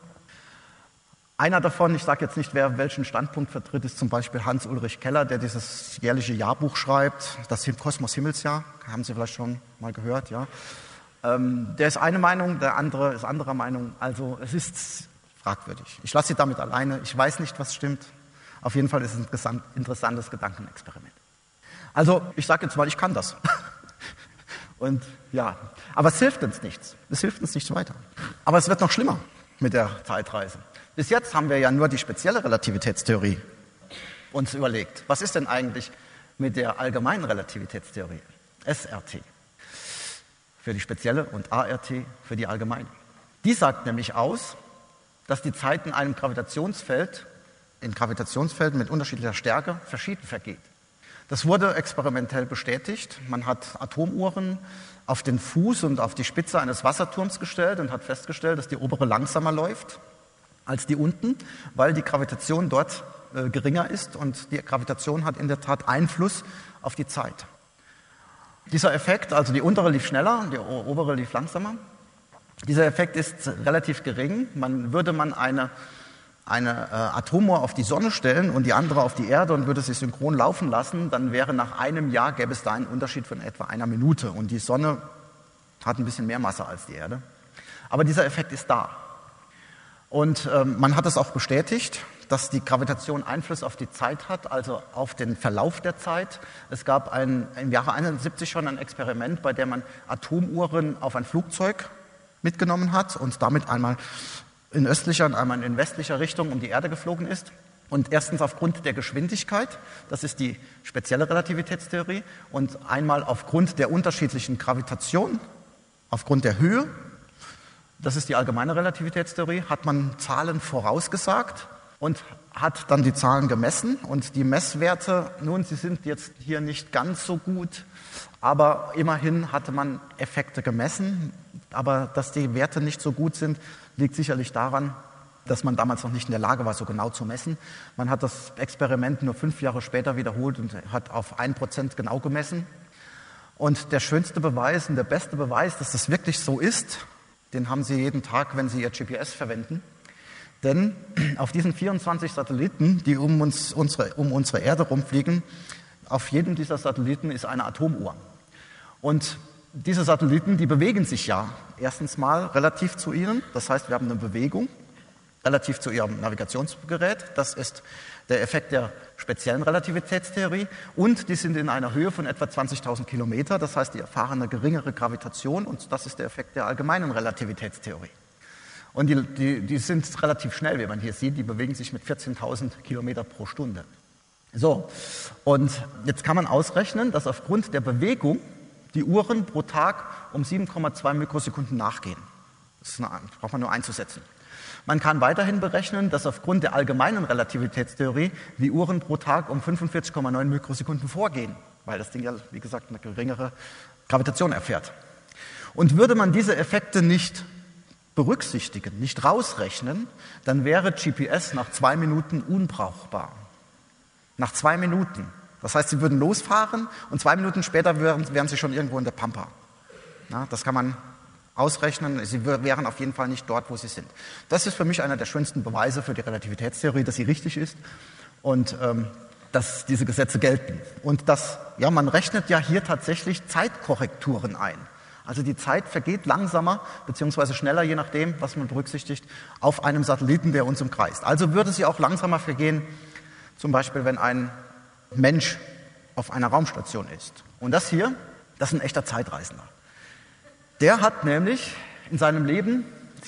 Einer davon, ich sage jetzt nicht, wer welchen Standpunkt vertritt, ist zum Beispiel Hans-Ulrich Keller, der dieses jährliche Jahrbuch schreibt, das Kosmos-Himmelsjahr, haben Sie vielleicht schon mal gehört, ja. Der ist eine Meinung, der andere ist anderer Meinung, also es ist fragwürdig. Ich lasse Sie damit alleine, ich weiß nicht, was stimmt. Auf jeden Fall ist es ein interessantes Gedankenexperiment. Also, ich sage jetzt mal, ich kann das. Und ja, aber es hilft uns nichts. Es hilft uns nicht weiter. Aber es wird noch schlimmer mit der Zeitreise. Bis jetzt haben wir ja nur die spezielle Relativitätstheorie uns überlegt. Was ist denn eigentlich mit der allgemeinen Relativitätstheorie? SRT für die spezielle und ART für die allgemeine. Die sagt nämlich aus, dass die Zeit in einem Gravitationsfeld, in Gravitationsfelden mit unterschiedlicher Stärke, verschieden vergeht. Das wurde experimentell bestätigt. Man hat Atomuhren auf den Fuß und auf die Spitze eines Wasserturms gestellt und hat festgestellt, dass die obere langsamer läuft als die unten, weil die Gravitation dort geringer ist und die Gravitation hat in der Tat Einfluss auf die Zeit. Dieser Effekt, also die untere lief schneller, die obere lief langsamer, dieser Effekt ist relativ gering. Würde man eine eine Atomuhr auf die Sonne stellen und die andere auf die Erde und würde sie synchron laufen lassen, dann wäre nach einem Jahr, gäbe es da einen Unterschied von etwa einer Minute. Und die Sonne hat ein bisschen mehr Masse als die Erde. Aber dieser Effekt ist da. Und man hat es auch bestätigt, dass die Gravitation Einfluss auf die Zeit hat, also auf den Verlauf der Zeit. Es gab im Jahre 1971 schon ein Experiment, bei dem man Atomuhren auf ein Flugzeug mitgenommen hat und damit einmal in östlicher und einmal in westlicher Richtung um die Erde geflogen ist. Und erstens aufgrund der Geschwindigkeit, das ist die spezielle Relativitätstheorie, und einmal aufgrund der unterschiedlichen Gravitation, aufgrund der Höhe, das ist die allgemeine Relativitätstheorie, hat man Zahlen vorausgesagt und hat dann die Zahlen gemessen. Und die Messwerte, nun, sie sind jetzt hier nicht ganz so gut, aber immerhin hatte man Effekte gemessen. Aber dass die Werte nicht so gut sind, liegt sicherlich daran, dass man damals noch nicht in der Lage war, so genau zu messen. Man hat das Experiment nur 5 Jahre später wiederholt und hat auf 1% genau gemessen. Und der schönste Beweis und der beste Beweis, dass das wirklich so ist, den haben Sie jeden Tag, wenn Sie Ihr GPS verwenden. Denn auf diesen 24 Satelliten, die um unsere Erde rumfliegen, auf jedem dieser Satelliten ist eine Atomuhr. Und diese Satelliten, die bewegen sich ja erstens mal relativ zu ihnen. Das heißt, wir haben eine Bewegung relativ zu ihrem Navigationsgerät. Das ist der Effekt der speziellen Relativitätstheorie. Und die sind in einer Höhe von etwa 20.000 Kilometer. Das heißt, die erfahren eine geringere Gravitation. Und das ist der Effekt der allgemeinen Relativitätstheorie. Und die sind relativ schnell, wie man hier sieht. Die bewegen sich mit 14.000 Kilometer pro Stunde. So, und jetzt kann man ausrechnen, dass aufgrund der Bewegung die Uhren pro Tag um 7,2 Mikrosekunden nachgehen. Das braucht man nur einzusetzen. Man kann weiterhin berechnen, dass aufgrund der allgemeinen Relativitätstheorie die Uhren pro Tag um 45,9 Mikrosekunden vorgehen, weil das Ding ja, wie gesagt, eine geringere Gravitation erfährt. Und würde man diese Effekte nicht berücksichtigen, nicht rausrechnen, dann wäre GPS nach 2 Minuten unbrauchbar. Nach 2 Minuten. Das heißt, Sie würden losfahren und 2 Minuten später wären Sie schon irgendwo in der Pampa. Ja, das kann man ausrechnen. Sie wären auf jeden Fall nicht dort, wo Sie sind. Das ist für mich einer der schönsten Beweise für die Relativitätstheorie, dass sie richtig ist und dass diese Gesetze gelten. Und man rechnet ja hier tatsächlich Zeitkorrekturen ein. Also die Zeit vergeht langsamer bzw. schneller, je nachdem, was man berücksichtigt, auf einem Satelliten, der uns umkreist. Also würde sie auch langsamer vergehen, zum Beispiel, wenn ein Mensch auf einer Raumstation ist. Und das hier, das ist ein echter Zeitreisender. Der hat nämlich in seinem Leben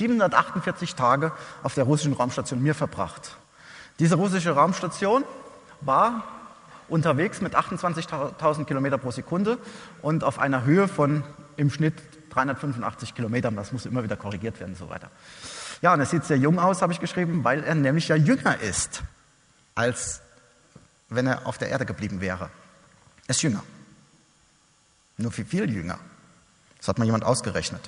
748 Tage auf der russischen Raumstation Mir verbracht. Diese russische Raumstation war unterwegs mit 28.000 Kilometer pro Sekunde und auf einer Höhe von im Schnitt 385 Kilometern. Das muss immer wieder korrigiert werden und so weiter. Ja, und er sieht sehr jung aus, habe ich geschrieben, weil er nämlich ja jünger ist, als wenn er auf der Erde geblieben wäre. Er ist jünger. Nur viel jünger. Das hat mal jemand ausgerechnet.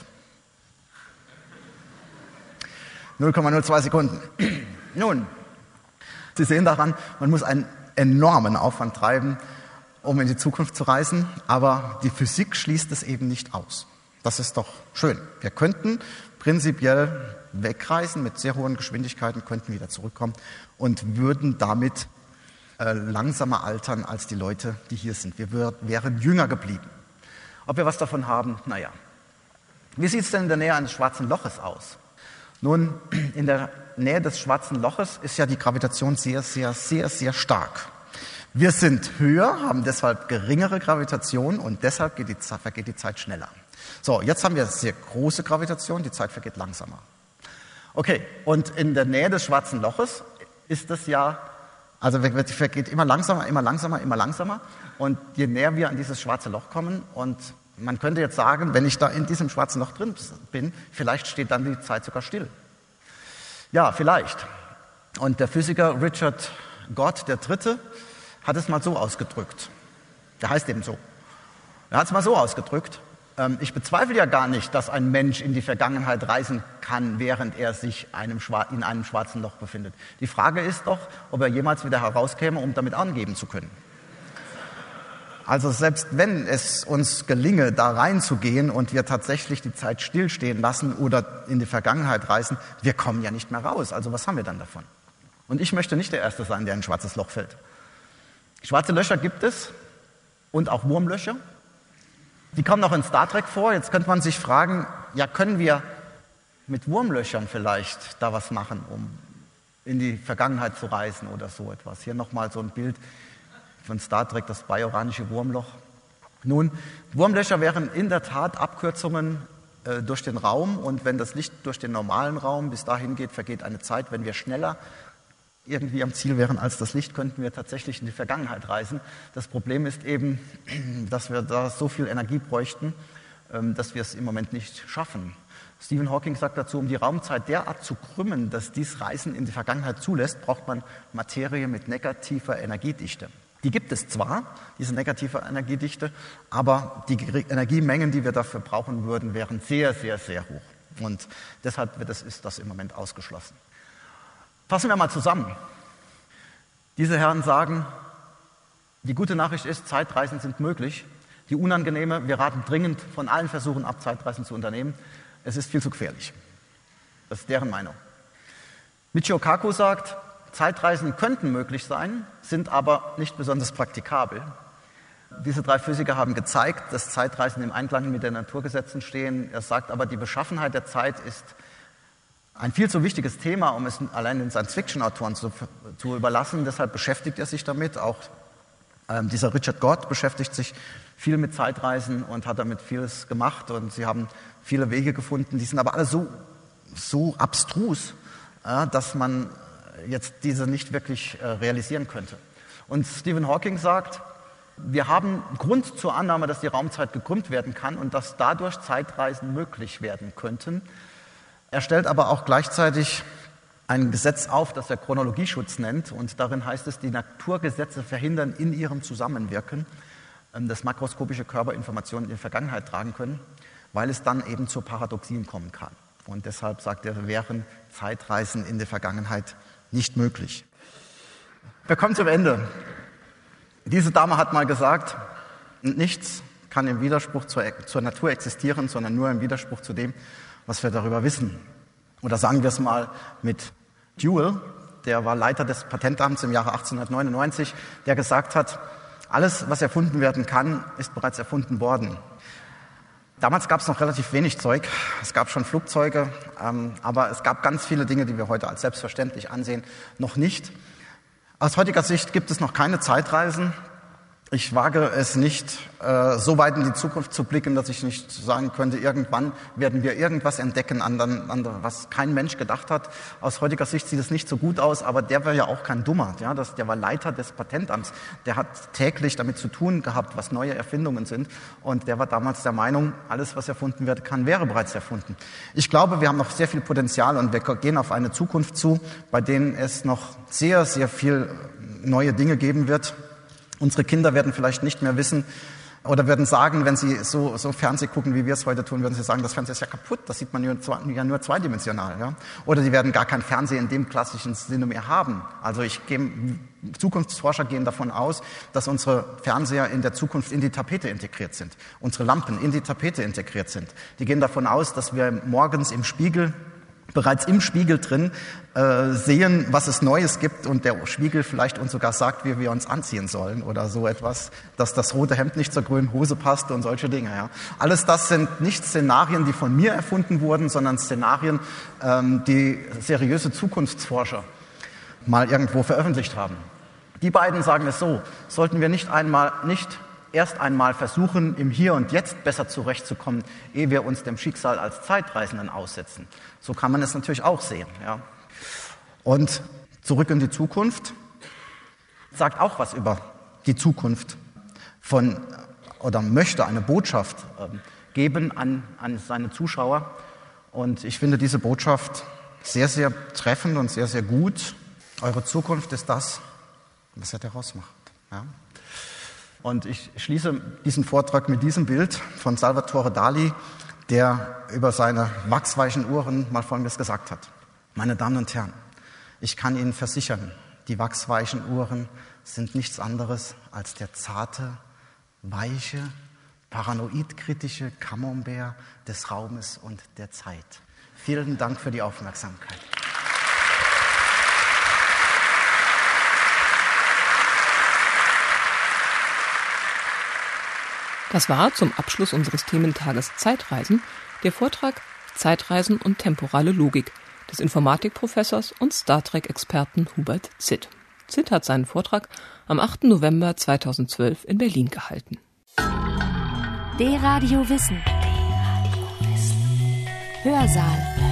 0,02 Sekunden. Nun, Sie sehen daran, man muss einen enormen Aufwand treiben, um in die Zukunft zu reisen, aber die Physik schließt es eben nicht aus. Das ist doch schön. Wir könnten prinzipiell wegreisen mit sehr hohen Geschwindigkeiten, könnten wieder zurückkommen und würden damit langsamer altern als die Leute, die hier sind. Wir wären jünger geblieben. Ob wir was davon haben? Naja. Wie sieht es denn in der Nähe eines schwarzen Loches aus? Nun, in der Nähe des schwarzen Loches ist ja die Gravitation sehr, sehr, sehr, sehr stark. Wir sind höher, haben deshalb geringere Gravitation und deshalb vergeht die Zeit schneller. So, jetzt haben wir sehr große Gravitation, die Zeit vergeht langsamer. Okay, und in der Nähe des schwarzen Loches ist das ja, also vergeht immer langsamer, immer langsamer, immer langsamer. Und je näher wir an dieses schwarze Loch kommen, und man könnte jetzt sagen, wenn ich da in diesem schwarzen Loch drin bin, vielleicht steht dann die Zeit sogar still. Ja, vielleicht. Und der Physiker Richard Gott III. Hat es mal so ausgedrückt. Der heißt eben so. Er hat es mal so ausgedrückt. Ich bezweifle ja gar nicht, dass ein Mensch in die Vergangenheit reisen kann, während er sich in einem schwarzen Loch befindet. Die Frage ist doch, ob er jemals wieder herauskäme, um damit angeben zu können. Also selbst wenn es uns gelinge, da reinzugehen und wir tatsächlich die Zeit stillstehen lassen oder in die Vergangenheit reisen, wir kommen ja nicht mehr raus. Also was haben wir dann davon? Und ich möchte nicht der Erste sein, der in ein schwarzes Loch fällt. Schwarze Löcher gibt es und auch Wurmlöcher. Die kommen auch in Star Trek vor. Jetzt könnte man sich fragen, ja, können wir mit Wurmlöchern vielleicht da was machen, um in die Vergangenheit zu reisen oder so etwas. Hier nochmal so ein Bild von Star Trek, das bajoranische Wurmloch. Nun, Wurmlöcher wären in der Tat Abkürzungen durch den Raum, und wenn das Licht durch den normalen Raum bis dahin geht, vergeht eine Zeit. Wenn wir schneller irgendwie am Ziel wären als das Licht, könnten wir tatsächlich in die Vergangenheit reisen. Das Problem ist eben, dass wir da so viel Energie bräuchten, dass wir es im Moment nicht schaffen. Stephen Hawking sagt dazu, um die Raumzeit derart zu krümmen, dass dies Reisen in die Vergangenheit zulässt, braucht man Materie mit negativer Energiedichte. Die gibt es zwar, diese negative Energiedichte, aber die Energiemengen, die wir dafür brauchen würden, wären sehr, sehr, sehr hoch. Und deshalb ist das im Moment ausgeschlossen. Fassen wir mal zusammen. Diese Herren sagen, die gute Nachricht ist, Zeitreisen sind möglich. Die unangenehme, wir raten dringend von allen Versuchen ab, Zeitreisen zu unternehmen. Es ist viel zu gefährlich. Das ist deren Meinung. Michio Kaku sagt, Zeitreisen könnten möglich sein, sind aber nicht besonders praktikabel. Diese drei Physiker haben gezeigt, dass Zeitreisen im Einklang mit den Naturgesetzen stehen. Er sagt aber, die Beschaffenheit der Zeit ist ein viel zu wichtiges Thema, um es allein den Science-Fiction-Autoren zu überlassen. Deshalb beschäftigt er sich damit. Auch dieser Richard Gott beschäftigt sich viel mit Zeitreisen und hat damit vieles gemacht. Und sie haben viele Wege gefunden. Die sind aber alle so abstrus, dass man jetzt diese nicht wirklich realisieren könnte. Und Stephen Hawking sagt, wir haben Grund zur Annahme, dass die Raumzeit gekrümmt werden kann und dass dadurch Zeitreisen möglich werden könnten. Er stellt aber auch gleichzeitig ein Gesetz auf, das er Chronologieschutz nennt. Und darin heißt es, die Naturgesetze verhindern in ihrem Zusammenwirken, dass makroskopische Körper Informationen in die Vergangenheit tragen können, weil es dann eben zu Paradoxien kommen kann. Und deshalb sagt er, wären Zeitreisen in der Vergangenheit nicht möglich. Wir kommen zum Ende. Diese Dame hat mal gesagt, nichts kann im Widerspruch zur Natur existieren, sondern nur im Widerspruch zu dem, was wir darüber wissen. Oder sagen wir es mal mit Dewey, der war Leiter des Patentamts im Jahre 1899, der gesagt hat, alles, was erfunden werden kann, ist bereits erfunden worden. Damals gab es noch relativ wenig Zeug, es gab schon Flugzeuge, aber es gab ganz viele Dinge, die wir heute als selbstverständlich ansehen, noch nicht. Aus heutiger Sicht gibt es noch keine Zeitreisen. Ich wage es nicht, so weit in die Zukunft zu blicken, dass ich nicht sagen könnte, irgendwann werden wir irgendwas entdecken, was kein Mensch gedacht hat. Aus heutiger Sicht sieht es nicht so gut aus, aber der war ja auch kein Dummer. Ja? Der war Leiter des Patentamts. Der hat täglich damit zu tun gehabt, was neue Erfindungen sind. Und der war damals der Meinung, alles, was erfunden werden kann, wäre bereits erfunden. Ich glaube, wir haben noch sehr viel Potenzial und wir gehen auf eine Zukunft zu, bei denen es noch sehr, sehr viel neue Dinge geben wird. Unsere Kinder werden vielleicht nicht mehr wissen oder werden sagen, wenn sie so Fernseh gucken, wie wir es heute tun, würden sie sagen, das Fernsehen ist ja kaputt, das sieht man ja nur zweidimensional. Ja? Oder die werden gar kein Fernsehen in dem klassischen Sinne mehr haben. Also Zukunftsforscher gehen davon aus, dass unsere Fernseher in der Zukunft in die Tapete integriert sind, unsere Lampen in die Tapete integriert sind. Die gehen davon aus, dass wir morgens bereits im Spiegel drin sehen, was es Neues gibt und der Spiegel vielleicht uns sogar sagt, wie wir uns anziehen sollen oder so etwas, dass das rote Hemd nicht zur grünen Hose passt und solche Dinge. Ja. Alles das sind nicht Szenarien, die von mir erfunden wurden, sondern Szenarien, die seriöse Zukunftsforscher mal irgendwo veröffentlicht haben. Die beiden sagen es so, sollten wir nicht erst einmal versuchen, im Hier und Jetzt besser zurechtzukommen, ehe wir uns dem Schicksal als Zeitreisenden aussetzen. So kann man es natürlich auch sehen. Ja. Und Zurück in die Zukunft sagt auch was über die Zukunft oder möchte eine Botschaft geben an seine Zuschauer. Und ich finde diese Botschaft sehr, sehr treffend und sehr, sehr gut. Eure Zukunft ist das, was ihr daraus macht. Ja. Und ich schließe diesen Vortrag mit diesem Bild von Salvatore Dali, der über seine wachsweichen Uhren mal Folgendes gesagt hat. Meine Damen und Herren, ich kann Ihnen versichern, die wachsweichen Uhren sind nichts anderes als der zarte, weiche, paranoid-kritische Camembert des Raumes und der Zeit. Vielen Dank für die Aufmerksamkeit. Das war zum Abschluss unseres Thementages Zeitreisen der Vortrag Zeitreisen und temporale Logik des Informatikprofessors und Star Trek-Experten Hubert Zitt. Zitt hat seinen Vortrag am 8. November 2012 in Berlin gehalten. D-Radio Wissen. Hörsaal.